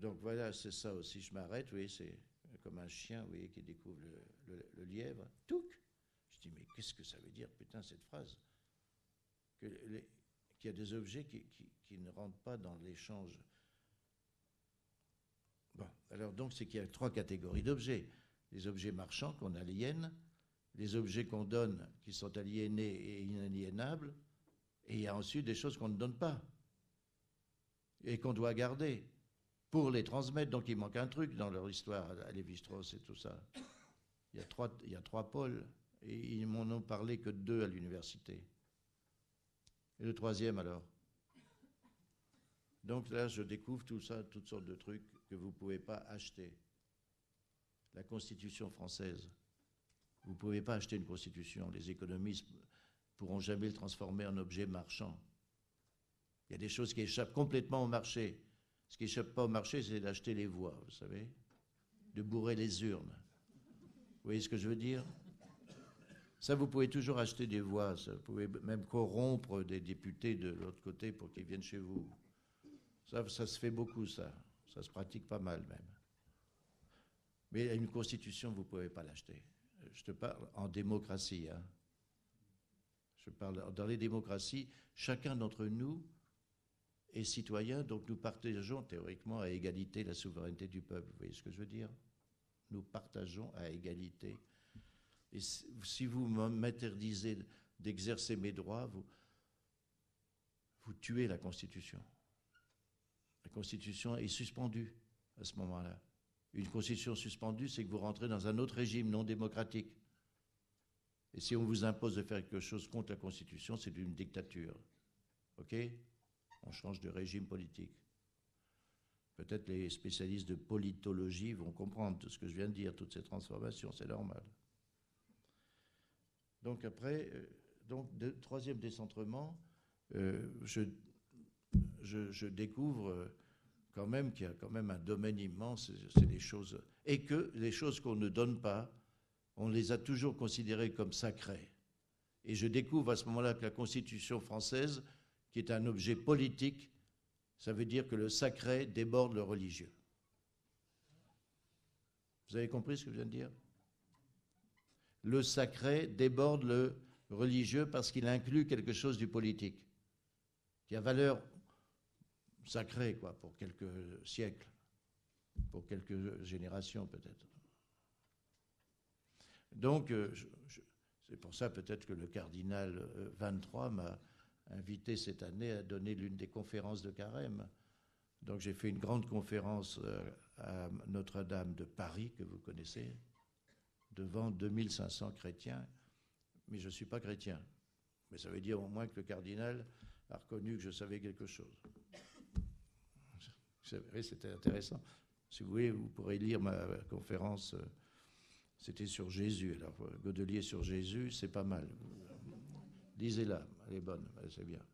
donc voilà, c'est ça aussi. Je m'arrête, vous voyez, c'est comme un chien, vous voyez, qui découvre le, le, le lièvre. Touc. Je dis, mais qu'est-ce que ça veut dire, putain, cette phrase? Que les, qu'il y a des objets qui, qui, qui ne rentrent pas dans l'échange. Bon, alors donc, c'est qu'il y a trois catégories d'objets. Les objets marchands qu'on aliène, les objets qu'on donne qui sont aliénés et inaliénables, et il y a ensuite des choses qu'on ne donne pas et qu'on doit garder pour les transmettre. Donc il manque un truc dans leur histoire, à Lévi-Strauss et tout ça. Il y a trois, il y a trois pôles, et ils m'en ont parlé que deux à l'université. Et le troisième alors? Donc là, je découvre tout ça, toutes sortes de trucs que vous ne pouvez pas acheter. La Constitution française, vous ne pouvez pas acheter une Constitution. Les économistes ne pourront jamais le transformer en objet marchand. Il y a des choses qui échappent complètement au marché. Ce qui n'échappe pas au marché, c'est d'acheter les voix, vous savez, de bourrer les urnes. Vous voyez ce que je veux dire? Ça, vous pouvez toujours acheter des voix. Ça, vous pouvez même corrompre des députés de l'autre côté pour qu'ils viennent chez vous. Ça, ça se fait beaucoup, ça. Ça se pratique pas mal, même. Mais une constitution, vous ne pouvez pas l'acheter. Je te parle en démocratie. Hein. Je parle dans les démocraties, chacun d'entre nous est citoyen, donc nous partageons théoriquement à égalité la souveraineté du peuple. Vous voyez ce que je veux dire? Nous partageons à égalité. Et si vous m'interdisez d'exercer mes droits, vous, vous tuez la Constitution. La Constitution est suspendue à ce moment-là. Une Constitution suspendue, c'est que vous rentrez dans un autre régime non démocratique. Et si on vous impose de faire quelque chose contre la Constitution, c'est une dictature. OK? On change de régime politique. Peut-être les spécialistes de politologie vont comprendre tout ce que je viens de dire, toutes ces transformations, c'est normal. Donc après, euh, donc de, troisième décentrement, euh, je, je, je découvre euh, quand même qu'il y a quand même un domaine immense, c'est les choses, et que les choses qu'on ne donne pas, on les a toujours considérées comme sacrées. Et je découvre à ce moment-là que la Constitution française, qui est un objet politique, ça veut dire que le sacré déborde le religieux. Vous avez compris ce que je viens de dire? Le sacré déborde le religieux parce qu'il inclut quelque chose du politique, qui a valeur sacrée, quoi, pour quelques siècles, pour quelques générations peut-être. Donc, euh, je, je, c'est pour ça peut-être que le cardinal euh, vingt-trois m'a invité cette année à donner l'une des conférences de Carême. Donc j'ai fait une grande conférence euh, à Notre-Dame de Paris, que vous connaissez, devant deux mille cinq cents chrétiens, mais je ne suis pas chrétien. Mais ça veut dire au moins que le cardinal a reconnu que je savais quelque chose. Oui, c'était intéressant. Si vous voulez, vous pourrez lire ma conférence, c'était sur Jésus. Alors, Godelier sur Jésus, c'est pas mal. Lisez-la, elle est bonne, c'est bien.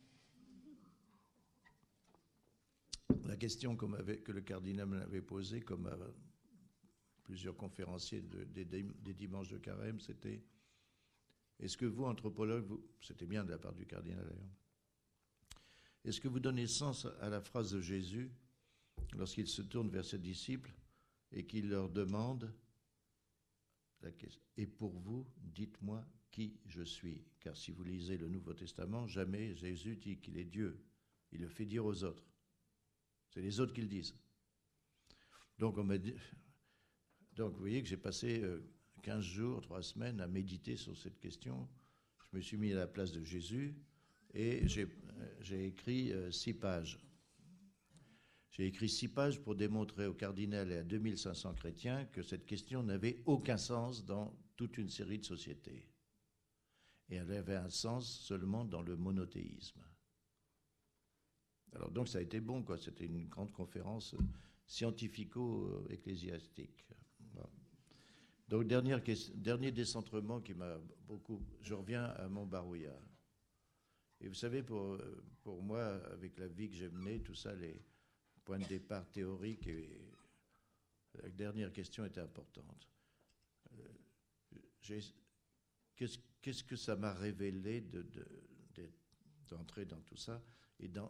La question qu'on m'avait, que le cardinal m'avait posée, comme à plusieurs conférenciers de, des, des dimanches de Carême, c'était est-ce que vous, anthropologue, vous, c'était bien de la part du cardinal d'ailleurs, est-ce que vous donnez sens à la phrase de Jésus lorsqu'il se tourne vers ses disciples et qu'il leur demande la question, et pour vous, dites-moi qui je suis, car si vous lisez le Nouveau Testament, jamais Jésus dit qu'il est Dieu, il le fait dire aux autres. C'est les autres qui le disent. Donc, on m'a dit, donc vous voyez que j'ai passé quinze jours, trois semaines à méditer sur cette question. Je me suis mis à la place de Jésus et j'ai, j'ai écrit six pages. J'ai écrit six pages pour démontrer au cardinal et à deux mille cinq cents chrétiens que cette question n'avait aucun sens dans toute une série de sociétés. Et elle avait un sens seulement dans le monothéisme. Alors donc ça a été bon, quoi. C'était une grande conférence scientifico-ecclésiastique. Voilà. Donc dernière question, dernier décentrement qui m'a beaucoup... Je reviens à Montbarouillard. Et vous savez, pour, pour moi, avec la vie que j'ai menée, tout ça, les points de départ théoriques, et la dernière question était importante. Euh, j'ai, qu'est-ce, qu'est-ce que ça m'a révélé de, de, de, d'entrer dans tout ça et dans...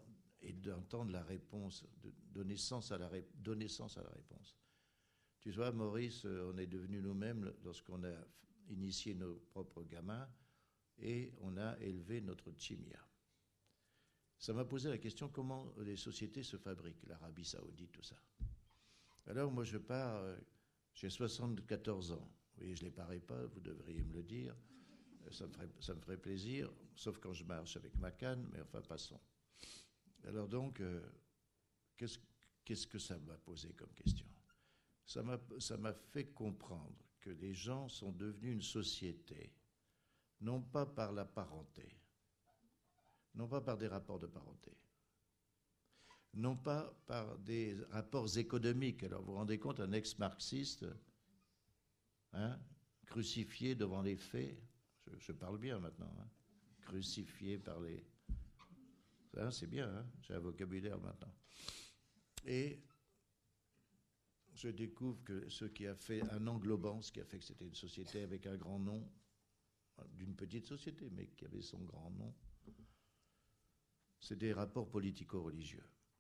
et d'entendre la réponse, de donner sens à la, ré, donner sens à la réponse. Tu vois, Maurice, on est devenus nous-mêmes lorsqu'on a initié nos propres gamins et on a élevé notre chimia. Ça m'a posé la question comment les sociétés se fabriquent, l'Arabie Saoudite, tout ça. Alors moi je pars, euh, j'ai soixante-quatorze ans. Oui, je ne les parais pas, vous devriez me le dire. Ça me ferait, ça me ferait plaisir, sauf quand je marche avec ma canne, mais enfin passons. Alors donc, euh, qu'est-ce, qu'est-ce que ça m'a posé comme question ? Ça m'a, ça m'a fait comprendre que les gens sont devenus une société, non pas par la parenté, non pas par des rapports de parenté, non pas par des rapports économiques. Alors vous vous rendez compte, un ex-marxiste, hein, crucifié devant les faits, je, je parle bien maintenant, hein, crucifié par les... Ça, c'est bien, hein, j'ai un vocabulaire maintenant. Et je découvre que ce qui a fait un englobant, ce qui a fait que c'était une société avec un grand nom, d'une petite société, mais qui avait son grand nom, c'est des rapports politico-religieux.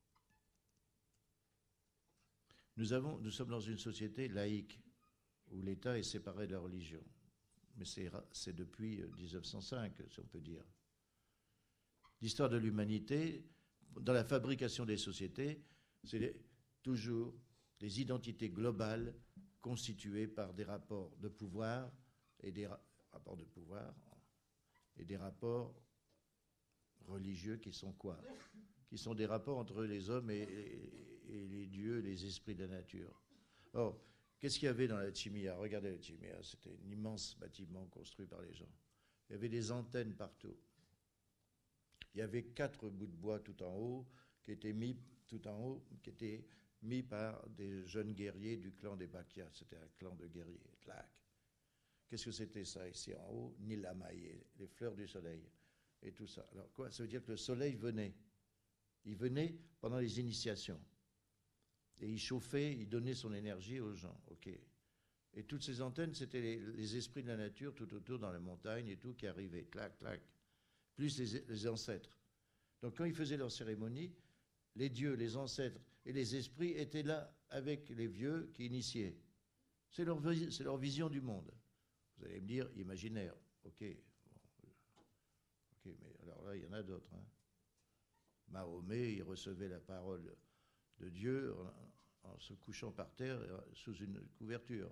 Nous, avons, nous sommes dans une société laïque où l'État est séparé de la religion. Mais c'est, c'est depuis dix-neuf cent cinq, si on peut dire. L'histoire de l'humanité, dans la fabrication des sociétés, c'est les, toujours des identités globales constituées par des rapports de pouvoir et des ra- rapports de pouvoir et des rapports religieux qui sont quoi ? Qui sont des rapports entre les hommes et, et, et les dieux, les esprits de la nature. Or, qu'est-ce qu'il y avait dans la Chimia ? Regardez la Chimia, c'était un immense bâtiment construit par les gens. Il y avait des antennes partout. Il y avait quatre bouts de bois tout en haut, qui étaient mis tout en haut, qui étaient mis par des jeunes guerriers du clan des Bakias. C'était un clan de guerriers. Tlac. Qu'est-ce que c'était ça ici en haut ? Nilamaye, les fleurs du soleil et tout ça. Alors quoi ? Ça veut dire que le soleil venait. Il venait pendant les initiations. Et il chauffait, il donnait son énergie aux gens. Ok. Et toutes ces antennes, c'était les, les esprits de la nature tout autour dans les montagnes et tout qui arrivaient. Clac, clac. Plus les, les ancêtres. Donc quand ils faisaient leur cérémonie, les dieux, les ancêtres et les esprits étaient là avec les vieux qui initiaient. C'est leur, c'est leur vision du monde. Vous allez me dire, imaginaire. Ok. Bon. Ok, mais alors là, il y en a d'autres. Hein. Mahomet, il recevait la parole de Dieu en, en se couchant par terre sous une couverture.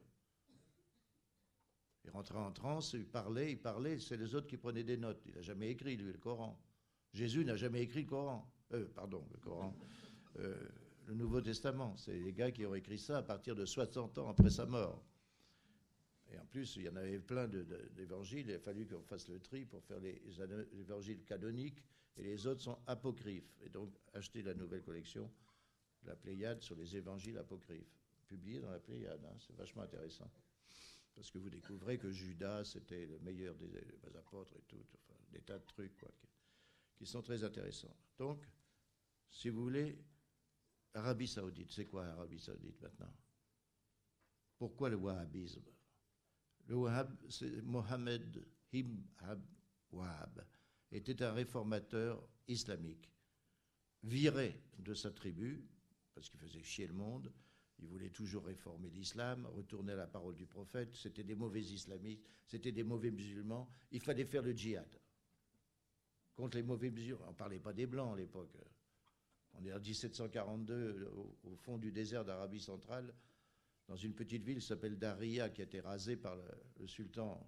Il rentrait en transe, il parlait, il parlait, c'est les autres qui prenaient des notes. Il n'a jamais écrit, lui, le Coran. Jésus n'a jamais écrit le Coran. Euh, pardon, le Coran. Euh, le Nouveau Testament, c'est les gars qui ont écrit ça à partir de soixante ans après sa mort. Et en plus, il y en avait plein de, de, d'évangiles. Il a fallu qu'on fasse le tri pour faire les, les évangiles canoniques. Et les autres sont apocryphes. Et donc, acheter la nouvelle collection, la Pléiade, sur les évangiles apocryphes, publiée dans la Pléiade. Hein, c'est vachement intéressant. Parce que vous découvrez que Judas, c'était le meilleur des, des apôtres et tout. Enfin, des tas de trucs, quoi, qui, qui sont très intéressants. Donc, si vous voulez, Arabie Saoudite, c'est quoi Arabie Saoudite maintenant ? Pourquoi le wahhabisme ? Le wahhab, c'est Mohammed ibn Wahhab, était un réformateur islamique, viré de sa tribu, parce qu'il faisait chier le monde, il voulait toujours réformer l'islam, retourner à la parole du prophète, c'était des mauvais islamistes, c'était des mauvais musulmans, il fallait faire le djihad contre les mauvais musulmans. On ne parlait pas des blancs à l'époque. On est en dix-sept cent quarante-deux, au, au fond du désert d'Arabie centrale, dans une petite ville qui s'appelle Daria, qui a été rasée par le, le sultan.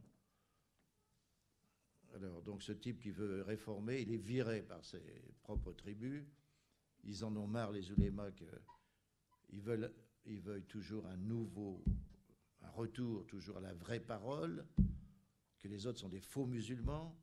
Alors, donc ce type qui veut réformer, il est viré par ses propres tribus. Ils en ont marre, les oulémas, qu'ils veulent, ils veulent toujours un nouveau, un retour toujours à la vraie parole, que les autres sont des faux musulmans.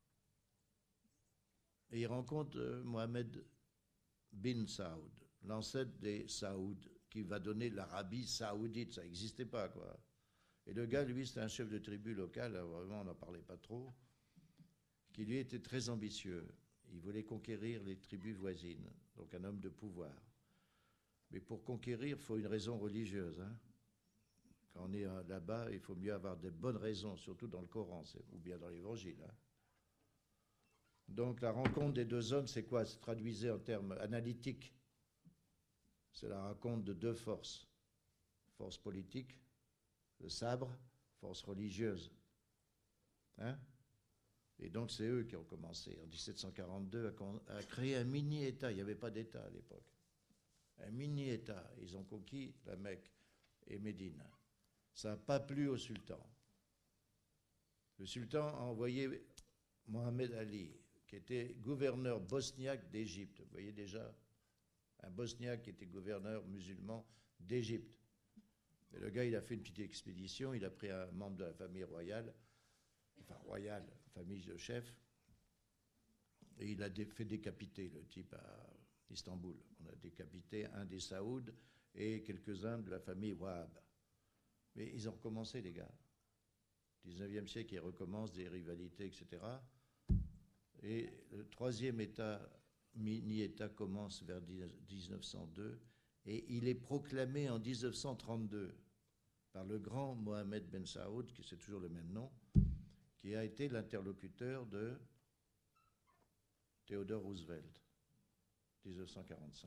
Et ils rencontrent euh, Mohammed bin Saoud, l'ancêtre des Saouds, qui va donner l'Arabie saoudite. Ça n'existait pas, quoi. Et le gars, lui, c'était un chef de tribu local, vraiment, on n'en parlait pas trop, qui lui était très ambitieux. Il voulait conquérir les tribus voisines, donc un homme de pouvoir. Mais pour conquérir, il faut une raison religieuse. Hein. Quand on est là-bas, il faut mieux avoir de bonnes raisons, surtout dans le Coran, ou bien dans l'Évangile. Hein. Donc la rencontre des deux hommes, c'est quoi? C'est traduisé en termes analytiques. C'est la rencontre de deux forces. Force politique, le sabre, force religieuse. Hein? Et donc c'est eux qui ont commencé en dix-sept cent quarante-deux à, à créer un mini-État. Il n'y avait pas d'État à l'époque. Un mini-État. Ils ont conquis la Mecque et Médine. Ça n'a pas plu au sultan. Le sultan a envoyé Mohamed Ali, qui était gouverneur bosniaque d'Égypte. Vous voyez déjà, un bosniaque qui était gouverneur musulman d'Égypte. Et le gars, il a fait une petite expédition, il a pris un membre de la famille royale, enfin royale, famille de chef, et il a fait décapiter le type à Istanbul. On a décapité un des Saouds et quelques-uns de la famille Wahhab. Mais ils ont recommencé, les gars. dix-neuvième siècle, ils recommencent des rivalités, et cetera. Et le troisième État, mini-État, commence vers dix-neuf cent deux et il est proclamé en dix-neuf cent trente-deux par le grand Mohamed Ben Saoud, qui c'est toujours le même nom, qui a été l'interlocuteur de Theodore Roosevelt, dix-neuf cent quarante-cinq.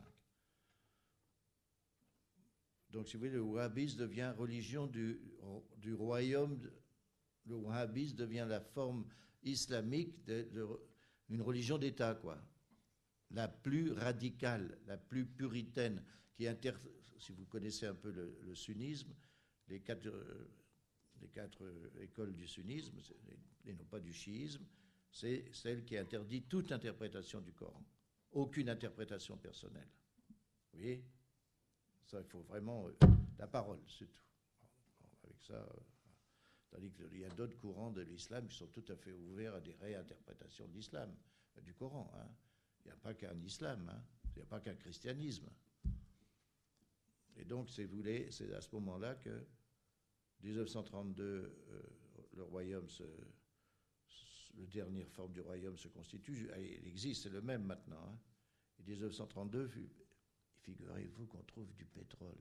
Donc, si vous voulez, le wahhabisme devient religion du, du royaume, de, le wahhabisme devient la forme islamique d'une religion d'État, quoi. La plus radicale, la plus puritaine, qui inter... Si vous connaissez un peu le, le sunnisme, les quatre, euh, les quatre écoles du sunnisme, et non pas du chiisme, c'est celle qui interdit toute interprétation du Coran. Aucune interprétation personnelle. Vous voyez? Ça, il faut vraiment... Euh, la parole, c'est tout. Bon, avec ça... Euh, tandis qu'il y a d'autres courants de l'islam qui sont tout à fait ouverts à des réinterprétations de l'islam, du Coran. Hein. Il n'y a pas qu'un islam, hein. Il n'y a pas qu'un christianisme. Et donc, c'est à ce moment-là que, dix-neuf cent trente-deux, euh, le royaume, se, le dernière forme du royaume se constitue. Il existe, c'est le même maintenant. Hein. Et dix-neuf cent trente-deux, figurez-vous qu'on trouve du pétrole.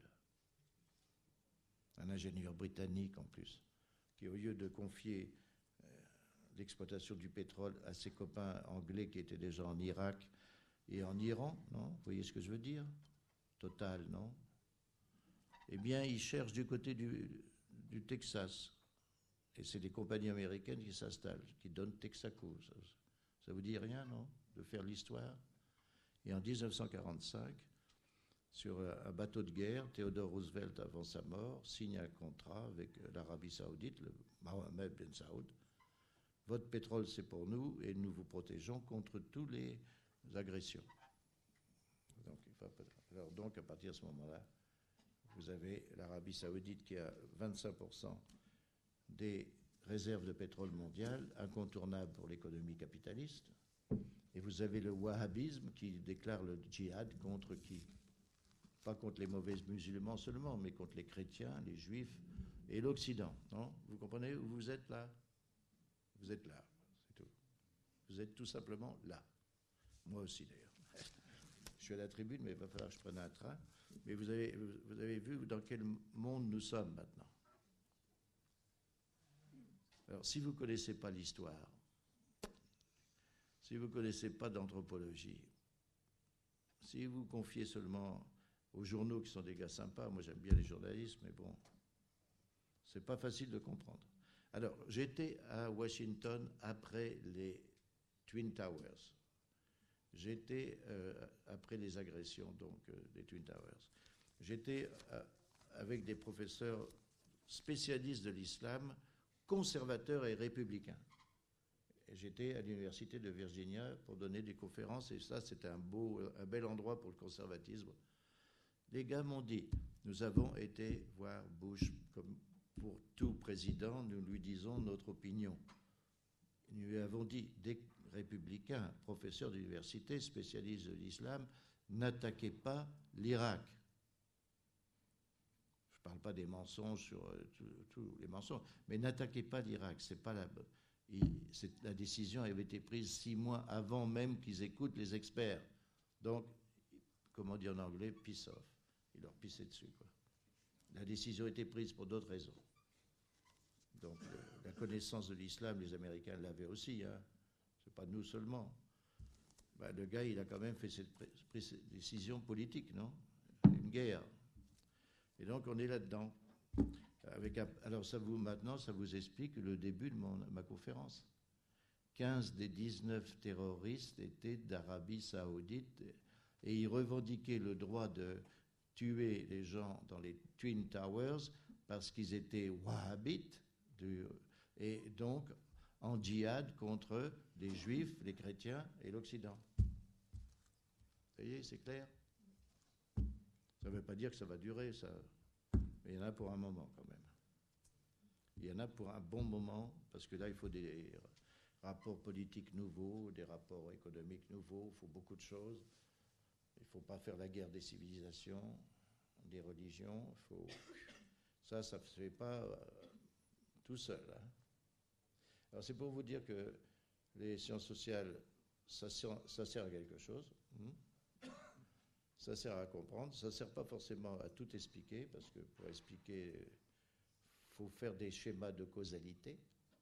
Un ingénieur britannique en plus, qui au lieu de confier euh, l'exploitation du pétrole à ses copains anglais qui étaient déjà en Irak et en Iran, non? Vous voyez ce que je veux dire? Total, non? Eh bien, il cherche du côté du, du Texas. Et c'est des compagnies américaines qui s'installent, qui donnent Texaco. Ça, ça vous dit rien, non? De faire l'histoire? Et en dix-neuf cent quarante-cinq, sur un bateau de guerre, Theodore Roosevelt, avant sa mort, signe un contrat avec l'Arabie Saoudite, le Mohammed Ben Saoud. Votre pétrole, c'est pour nous et nous vous protégeons contre toutes les agressions. Donc, alors donc, à partir de ce moment-là, vous avez l'Arabie Saoudite qui a vingt-cinq pour cent des réserves de pétrole mondiales, incontournables pour l'économie capitaliste. Et vous avez le wahhabisme qui déclare le djihad contre qui? Pas contre les mauvais musulmans seulement, mais contre les chrétiens, les juifs et l'Occident. Non? Vous comprenez où vous êtes là? Vous êtes là, c'est tout. Vous êtes tout simplement là. Moi aussi d'ailleurs. Je suis à la tribune, mais il va falloir que je prenne un train. Mais vous avez, vous avez vu dans quel monde nous sommes maintenant. Alors, si vous ne connaissez pas l'histoire, si vous ne connaissez pas d'anthropologie, si vous confiez seulement aux journaux qui sont des gars sympas, moi j'aime bien les journalistes, mais bon, c'est pas facile de comprendre. Alors, j'étais à Washington après les Twin Towers. J'étais euh, après les agressions donc euh, des Twin Towers. J'étais euh, avec des professeurs spécialistes de l'islam, conservateurs et républicains. Et j'étais à l'université de Virginia pour donner des conférences, et ça, c'était un beau, un bel endroit pour le conservatisme. Les gars m'ont dit, nous avons été voir Bush, comme pour tout président, nous lui disons notre opinion. Nous lui avons dit, des républicains, professeurs d'université, spécialistes de l'islam, n'attaquez pas l'Irak. Je ne parle pas des mensonges sur euh, tous les mensonges, mais n'attaquez pas l'Irak. C'est pas la, il, la décision avait été prise six mois avant même qu'ils écoutent les experts. Donc, comme on dit en anglais, piss off. Ils leur pissaient dessus, quoi. La décision a été prise pour d'autres raisons. Donc, le, la connaissance de l'islam, les Américains l'avaient aussi, hein. C'est pas nous seulement. bah, le gars, il a quand même fait cette prise de décision politique, non? Une guerre. Et donc, on est là-dedans. Avec un, alors, ça vous, maintenant, ça vous explique le début de mon, ma conférence. quinze des dix-neuf terroristes étaient d'Arabie Saoudite et ils revendiquaient le droit de tuer les gens dans les Twin Towers parce qu'ils étaient wahhabites de, et donc en djihad contre les juifs, les chrétiens et l'Occident. Vous voyez, c'est clair? Ça ne veut pas dire que ça va durer, ça. Mais il y en a pour un moment quand même. Il y en a pour un bon moment, parce que là, il faut des rapports politiques nouveaux, des rapports économiques nouveaux, il faut beaucoup de choses. Il ne faut pas faire la guerre des civilisations, des religions. Il faut... Ça, ça ne se fait pas euh, tout seul. Hein. Alors, c'est pour vous dire que les sciences sociales, ça sert, ça sert à quelque chose. Hmm. Ça sert à comprendre. Ça ne sert pas forcément à tout expliquer, parce que pour expliquer, il faut faire des schémas de causalité.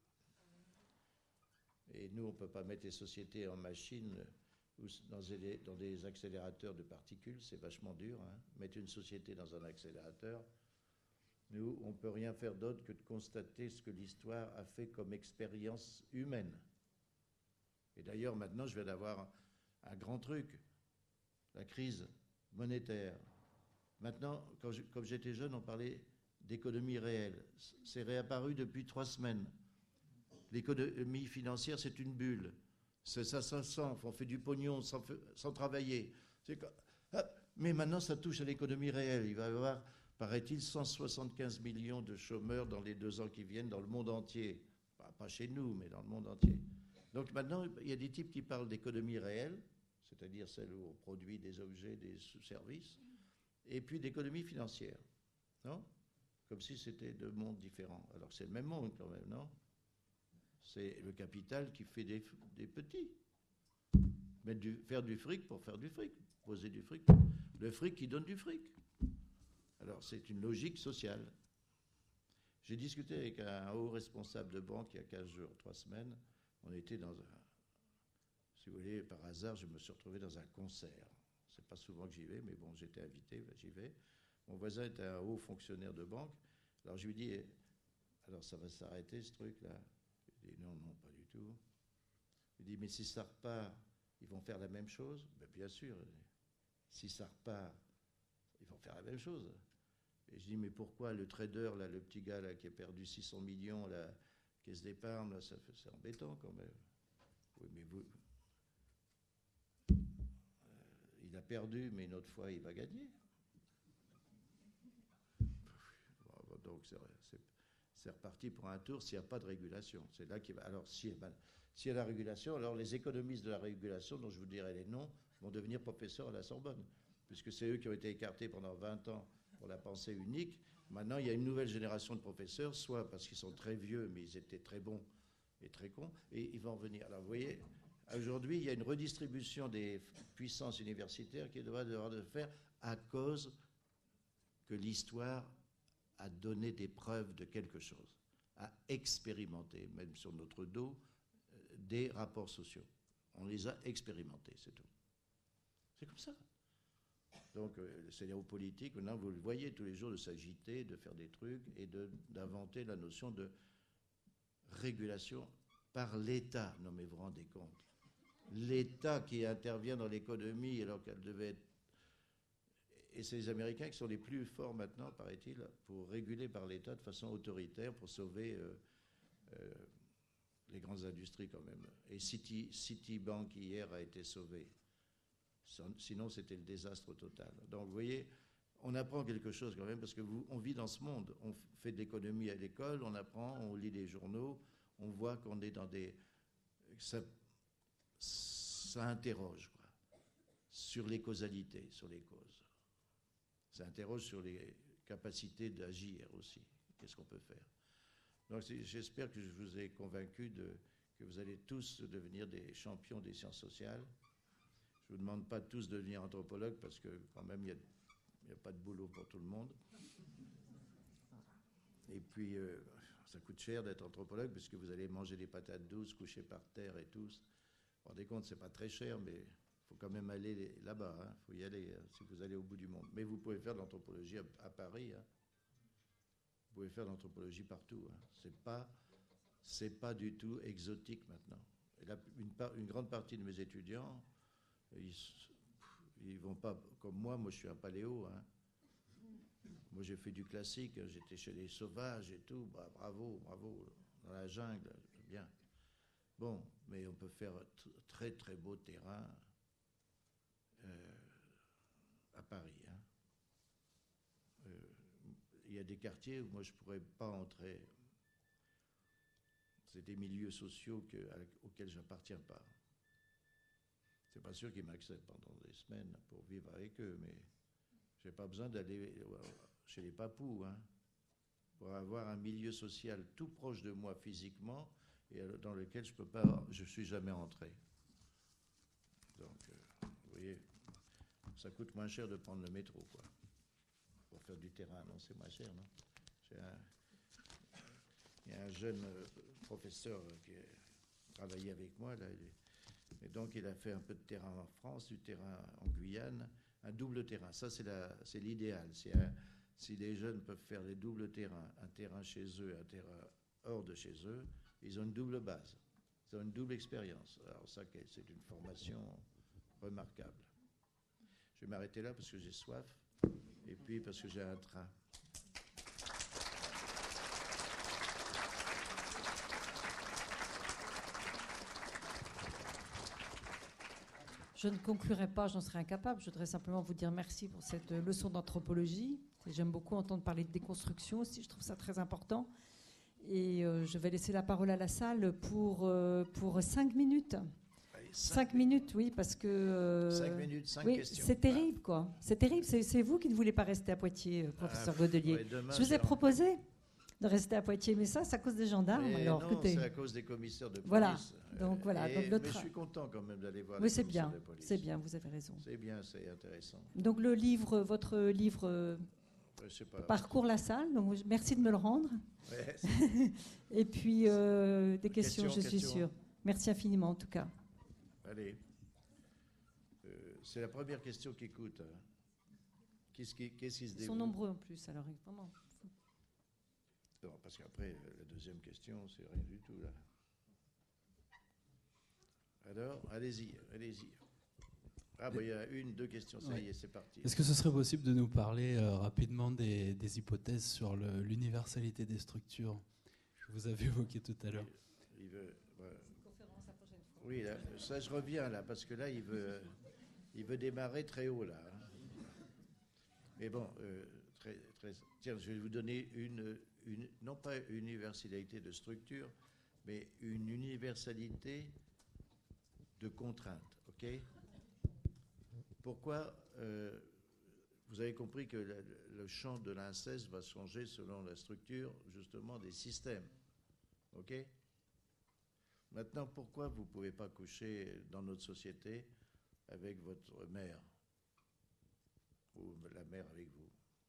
Et nous, on ne peut pas mettre les sociétés en machine ou dans des, dans des accélérateurs de particules, c'est vachement dur. Hein. Mettre une société dans un accélérateur, nous, on ne peut rien faire d'autre que de constater ce que l'histoire a fait comme expérience humaine. Et d'ailleurs, maintenant, je viens d'avoir un, un grand truc, la crise monétaire. Maintenant, quand je, comme j'étais jeune, on parlait d'économie réelle. C'est réapparu depuis trois semaines. L'économie financière, c'est une bulle. C'est ça, ça s'enfle. On fait du pognon sans, sans travailler. C'est, ah, mais maintenant, ça touche à l'économie réelle. Il va y avoir, paraît-il, cent soixante-quinze millions de chômeurs dans les deux ans qui viennent dans le monde entier. Pas, pas chez nous, mais dans le monde entier. Donc maintenant, il y a des types qui parlent d'économie réelle, c'est-à-dire celle où on produit des objets, des services, et puis d'économie financière. Non? Comme si c'était deux mondes différents. Alors c'est le même monde quand même, non? C'est le capital qui fait des, des petits. Mais du, faire du fric pour faire du fric. Poser du fric. Le fric qui donne du fric. Alors, c'est une logique sociale. J'ai discuté avec un haut responsable de banque il y a quinze jours, trois semaines. On était dans un... Si vous voulez, par hasard, je me suis retrouvé dans un concert. C'est pas souvent que j'y vais, mais bon, j'étais invité, ben, j'y vais. Mon voisin était un haut fonctionnaire de banque. Alors, je lui dis, alors ça va s'arrêter ce truc-là? Il dit non, non, pas du tout. Il dit, mais si ça repart, ils vont faire la même chose? Ben, bien sûr. Si ça repart, ils vont faire la même chose. Et je dis, mais pourquoi le trader, là, le petit gars là, qui a perdu six cents millions, la caisse d'épargne, là, ça fait, c'est embêtant quand même. Oui, mais vous... Euh, il a perdu, mais une autre fois, il va gagner. Bon, donc, c'est... c'est C'est reparti pour un tour s'il n'y a pas de régulation. C'est là qu'il va. Alors, s'il y, a, s'il y a la régulation, alors les économistes de la régulation, dont je vous dirai les noms, vont devenir professeurs à la Sorbonne, puisque c'est eux qui ont été écartés pendant vingt ans pour la pensée unique. Maintenant, il y a une nouvelle génération de professeurs, soit parce qu'ils sont très vieux, mais ils étaient très bons et très cons, et ils vont revenir. Alors, vous voyez, aujourd'hui, il y a une redistribution des puissances universitaires qui doit devoir de faire à cause que l'histoire à donner des preuves de quelque chose, à expérimenter, même sur notre dos, des rapports sociaux. On les a expérimentés, c'est tout. C'est comme ça. Donc, euh, c'est les hauts politiques, maintenant, vous le voyez tous les jours, de s'agiter, de faire des trucs et de, d'inventer la notion de régulation par l'État. Non, mais vous vous rendez compte? L'État qui intervient dans l'économie alors qu'elle devait être... Et c'est les Américains qui sont les plus forts maintenant, paraît-il, pour réguler par l'État de façon autoritaire, pour sauver euh, euh, les grandes industries quand même. Et Citi, Citibank hier a été sauvé. Sinon, c'était le désastre total. Donc, vous voyez, on apprend quelque chose quand même, parce que vous, on vit dans ce monde. On fait de l'économie à l'école, on apprend, on lit les journaux, on voit qu'on est dans des... Ça, ça interroge, quoi, sur les causalités, sur les causes. Ça interroge sur les capacités d'agir aussi. Qu'est-ce qu'on peut faire? Donc j'espère que je vous ai convaincu de, que vous allez tous devenir des champions des sciences sociales. Je ne vous demande pas de tous devenir anthropologues parce que quand même il n'y a, a pas de boulot pour tout le monde. Et puis euh, ça coûte cher d'être anthropologue parce que vous allez manger des patates douces, coucher par terre et tout. Vous vous rendez compte, c'est pas très cher, mais faut quand même aller là-bas, il hein. faut y aller hein, si vous allez au bout du monde. Mais vous pouvez faire de l'anthropologie à, à Paris. Hein. Vous pouvez faire de l'anthropologie partout. Hein. C'est pas, c'est pas du tout exotique maintenant. Et la, une, par, une grande partie de mes étudiants, ils, ils vont pas comme moi. Moi, je suis un paléo. Hein. Moi, j'ai fait du classique. J'étais chez les sauvages et tout. Bah, bravo, bravo, dans la jungle, bien. Bon, mais on peut faire très très beau terrain euh, à Paris. Hein. Euh, il y a des quartiers où moi je ne pourrais pas entrer. C'est des milieux sociaux que, auxquels je n'appartiens pas. C'est pas sûr qu'ils m'acceptent pendant des semaines pour vivre avec eux, mais je n'ai pas besoin d'aller chez les papous hein, pour avoir un milieu social tout proche de moi physiquement et dans lequel je peux pas, je suis jamais entré. Donc, euh, vous voyez, ça coûte moins cher de prendre le métro, quoi, pour faire du terrain. Non, c'est moins cher, non? J'ai un, il y a un jeune euh, professeur qui a travaillé avec moi, là, et donc il a fait un peu de terrain en France, du terrain en Guyane, un double terrain. Ça, c'est la, c'est l'idéal. C'est un, si les jeunes peuvent faire des doubles terrains, un terrain chez eux, un terrain hors de chez eux, ils ont une double base, ils ont une double expérience. Alors ça, c'est une formation remarquable. Je vais m'arrêter là parce que j'ai soif et puis parce que j'ai un train. Je ne conclurai pas, j'en serais incapable. Je voudrais simplement vous dire merci pour cette leçon d'anthropologie. J'aime beaucoup entendre parler de déconstruction aussi, je trouve ça très important. Et euh, je vais laisser la parole à la salle pour, euh, pour cinq minutes. Allez, cinq, cinq minutes, oui, parce que... Euh, cinq minutes, cinq oui, questions. C'est terrible, quoi. C'est terrible. C'est, c'est vous qui ne voulez pas rester à Poitiers, professeur ah, Godelier. Ouais, demain, je vous ai proposé de rester à Poitiers, mais ça, c'est à cause des gendarmes. Mais alors, non, écoutez. c'est à cause des commissaires de police. Voilà. Donc, voilà. Et, donc, le mais tra... je suis content quand même d'aller voir oui, les c'est commissaires bien, de police. c'est bien, vous avez raison. C'est bien, c'est intéressant. Donc le livre, votre livre euh, ouais, je sais pas. parcourt la salle, donc merci de me le rendre. Ouais, et puis euh, des questions, question, je suis question. sûre. Merci infiniment en tout cas. Allez. Euh, c'est la première question qui coûte. Hein. Qu'est-ce qui, qu'est-ce qui se Ils déroule? sont nombreux en plus, alors vraiment. Non, parce qu'après, la deuxième question, c'est rien du tout, là. Alors, allez-y, allez-y. Ah, bah, il y a une, deux questions, ça ouais. y est, c'est parti. Est-ce que ce serait possible de nous parler euh, rapidement des, des hypothèses sur le, l'universalité des structures que vous avez évoquées tout à l'heure? Il, il veut... Ouais. Conférence la prochaine fois. Oui, là, ça, je reviens, là, parce que là, il veut, il veut démarrer très haut, là. Mais bon, euh, très, très... Tiens, je vais vous donner une... Une, non pas une universalité de structure, mais une universalité de contraintes. Ok? Pourquoi euh, vous avez compris que le, le champ de l'inceste va changer selon la structure justement des systèmes. Ok? Maintenant, pourquoi vous ne pouvez pas coucher dans notre société avec votre mère ou la mère avec vous?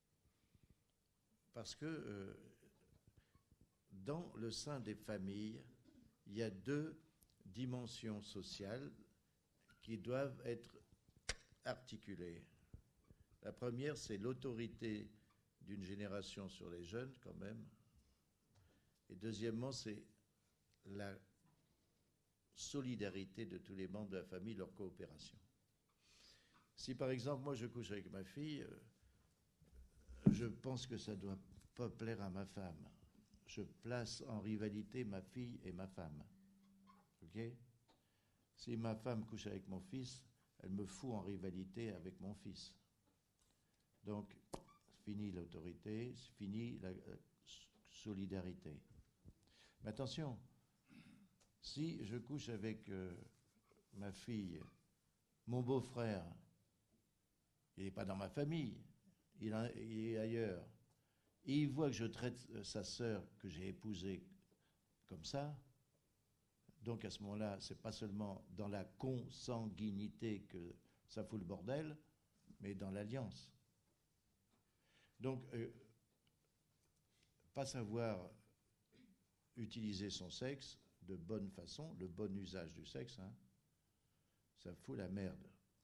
Parce que euh, dans le sein des familles, il y a deux dimensions sociales qui doivent être articulées. La première, c'est l'autorité d'une génération sur les jeunes, quand même. Et deuxièmement, c'est la solidarité de tous les membres de la famille, leur coopération. Si, par exemple, moi, je couche avec ma fille, je pense que ça ne doit pas plaire à ma femme. Je place en rivalité ma fille et ma femme. Ok? Si ma femme couche avec mon fils, elle me fout en rivalité avec mon fils. Donc, fini l'autorité, fini la euh, solidarité. Mais attention, si je couche avec euh, ma fille, mon beau-frère, il n'est pas dans ma famille, il, a, il est ailleurs, et il voit que je traite sa sœur que j'ai épousée comme ça, donc à ce moment-là, c'est pas seulement dans la consanguinité que ça fout le bordel, mais dans l'alliance. Donc, euh, pas savoir utiliser son sexe de bonne façon, le bon usage du sexe, hein, ça fout la merde.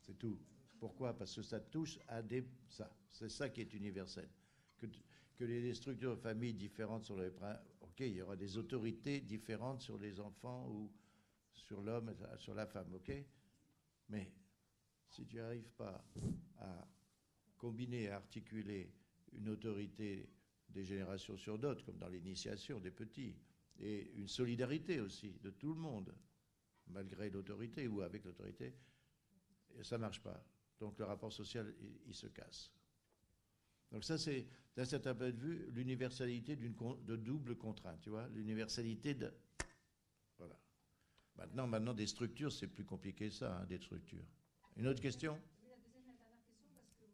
C'est tout. Pourquoi? Parce que ça touche à des... ça. C'est ça qui est universel. Que, que les structures de famille différentes sur les... Ok, il y aura des autorités différentes sur les enfants ou sur l'homme, sur la femme, ok? Mais si tu n'arrives pas à combiner, à articuler une autorité des générations sur d'autres, comme dans l'initiation des petits, et une solidarité aussi de tout le monde, malgré l'autorité ou avec l'autorité, ça ne marche pas. Donc le rapport social, il, il se casse. Donc ça, c'est, d'un certain point de vue, l'universalité d'une de double contrainte, tu vois, l'universalité de... Voilà. Maintenant, maintenant, des structures, c'est plus compliqué que ça, hein, des structures. Une autre question? La deuxième, la dernière question, parce que...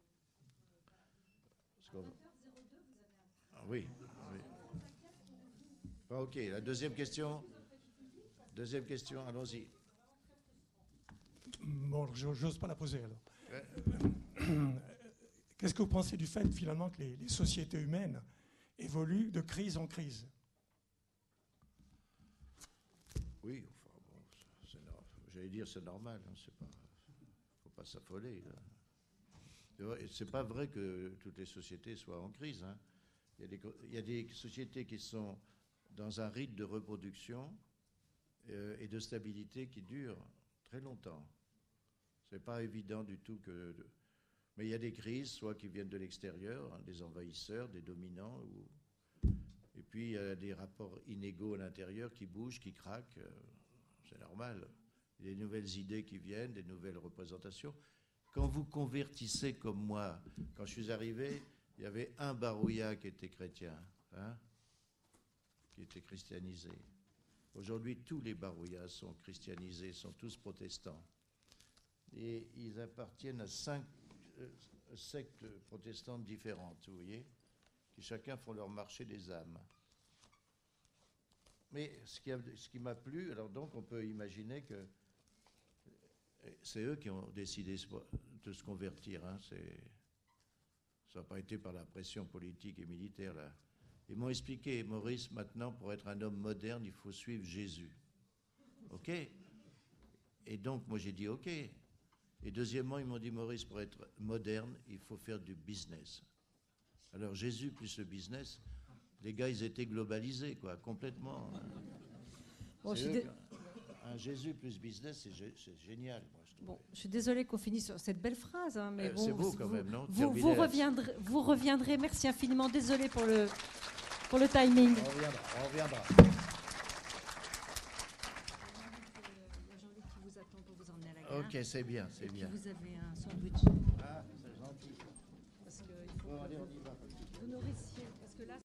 Parce qu'on... Ah, oui, oui. Ah, ok, la deuxième question. Deuxième question, allons-y. Bon, j'ose pas la poser alors. Ouais. Qu'est-ce que vous pensez du fait finalement que les, les sociétés humaines évoluent de crise en crise? Oui, enfin bon, c'est no... j'allais dire c'est normal, hein, c'est pas, faut pas s'affoler. C'est pas vrai que toutes les sociétés soient en crise. Hein. Il y a des, il y a des sociétés qui sont dans un rythme de reproduction euh, et de stabilité qui dure très longtemps. C'est pas évident du tout que... De... Mais il y a des crises, soit qui viennent de l'extérieur, hein, des envahisseurs, des dominants, ou... et puis il y a des rapports inégaux à l'intérieur qui bougent, qui craquent. Euh, c'est normal. Il y a des nouvelles idées qui viennent, des nouvelles représentations. Quand vous convertissez comme moi, quand je suis arrivé, il y avait un Barouillat qui était chrétien, hein, qui était christianisé. Aujourd'hui, tous les Barouillas sont christianisés, sont tous protestants. Et ils appartiennent à cinq euh, sectes protestantes différentes, vous voyez, qui chacun font leur marché des âmes. Mais ce qui, a, ce qui m'a plu, alors donc on peut imaginer que c'est eux qui ont décidé de se convertir. Hein, c'est, ça n'a pas été par la pression politique et militaire. Là. Ils m'ont expliqué, Maurice, maintenant, pour être un homme moderne, il faut suivre Jésus. OK? Et donc, moi, j'ai dit OK. Et deuxièmement, ils m'ont dit, Maurice, pour être moderne, il faut faire du business. Alors, Jésus plus le business, les gars, ils étaient globalisés, quoi, complètement. Bon, je dé... Un Jésus plus business, c'est, gé... c'est génial, moi, je trouve. Bon, je suis désolée qu'on finisse sur cette belle phrase, hein, mais euh, bon, c'est beau vous, quand même, non? Vous, vous, reviendrez, vous reviendrez. Merci infiniment. Désolée pour le, pour le timing. On reviendra, on reviendra. Ok, c'est bien, c'est bien. Vous avez un sandwich. Ah, c'est gentil. Parce qu'il faut bon, allez, on y va. Vous n'aurez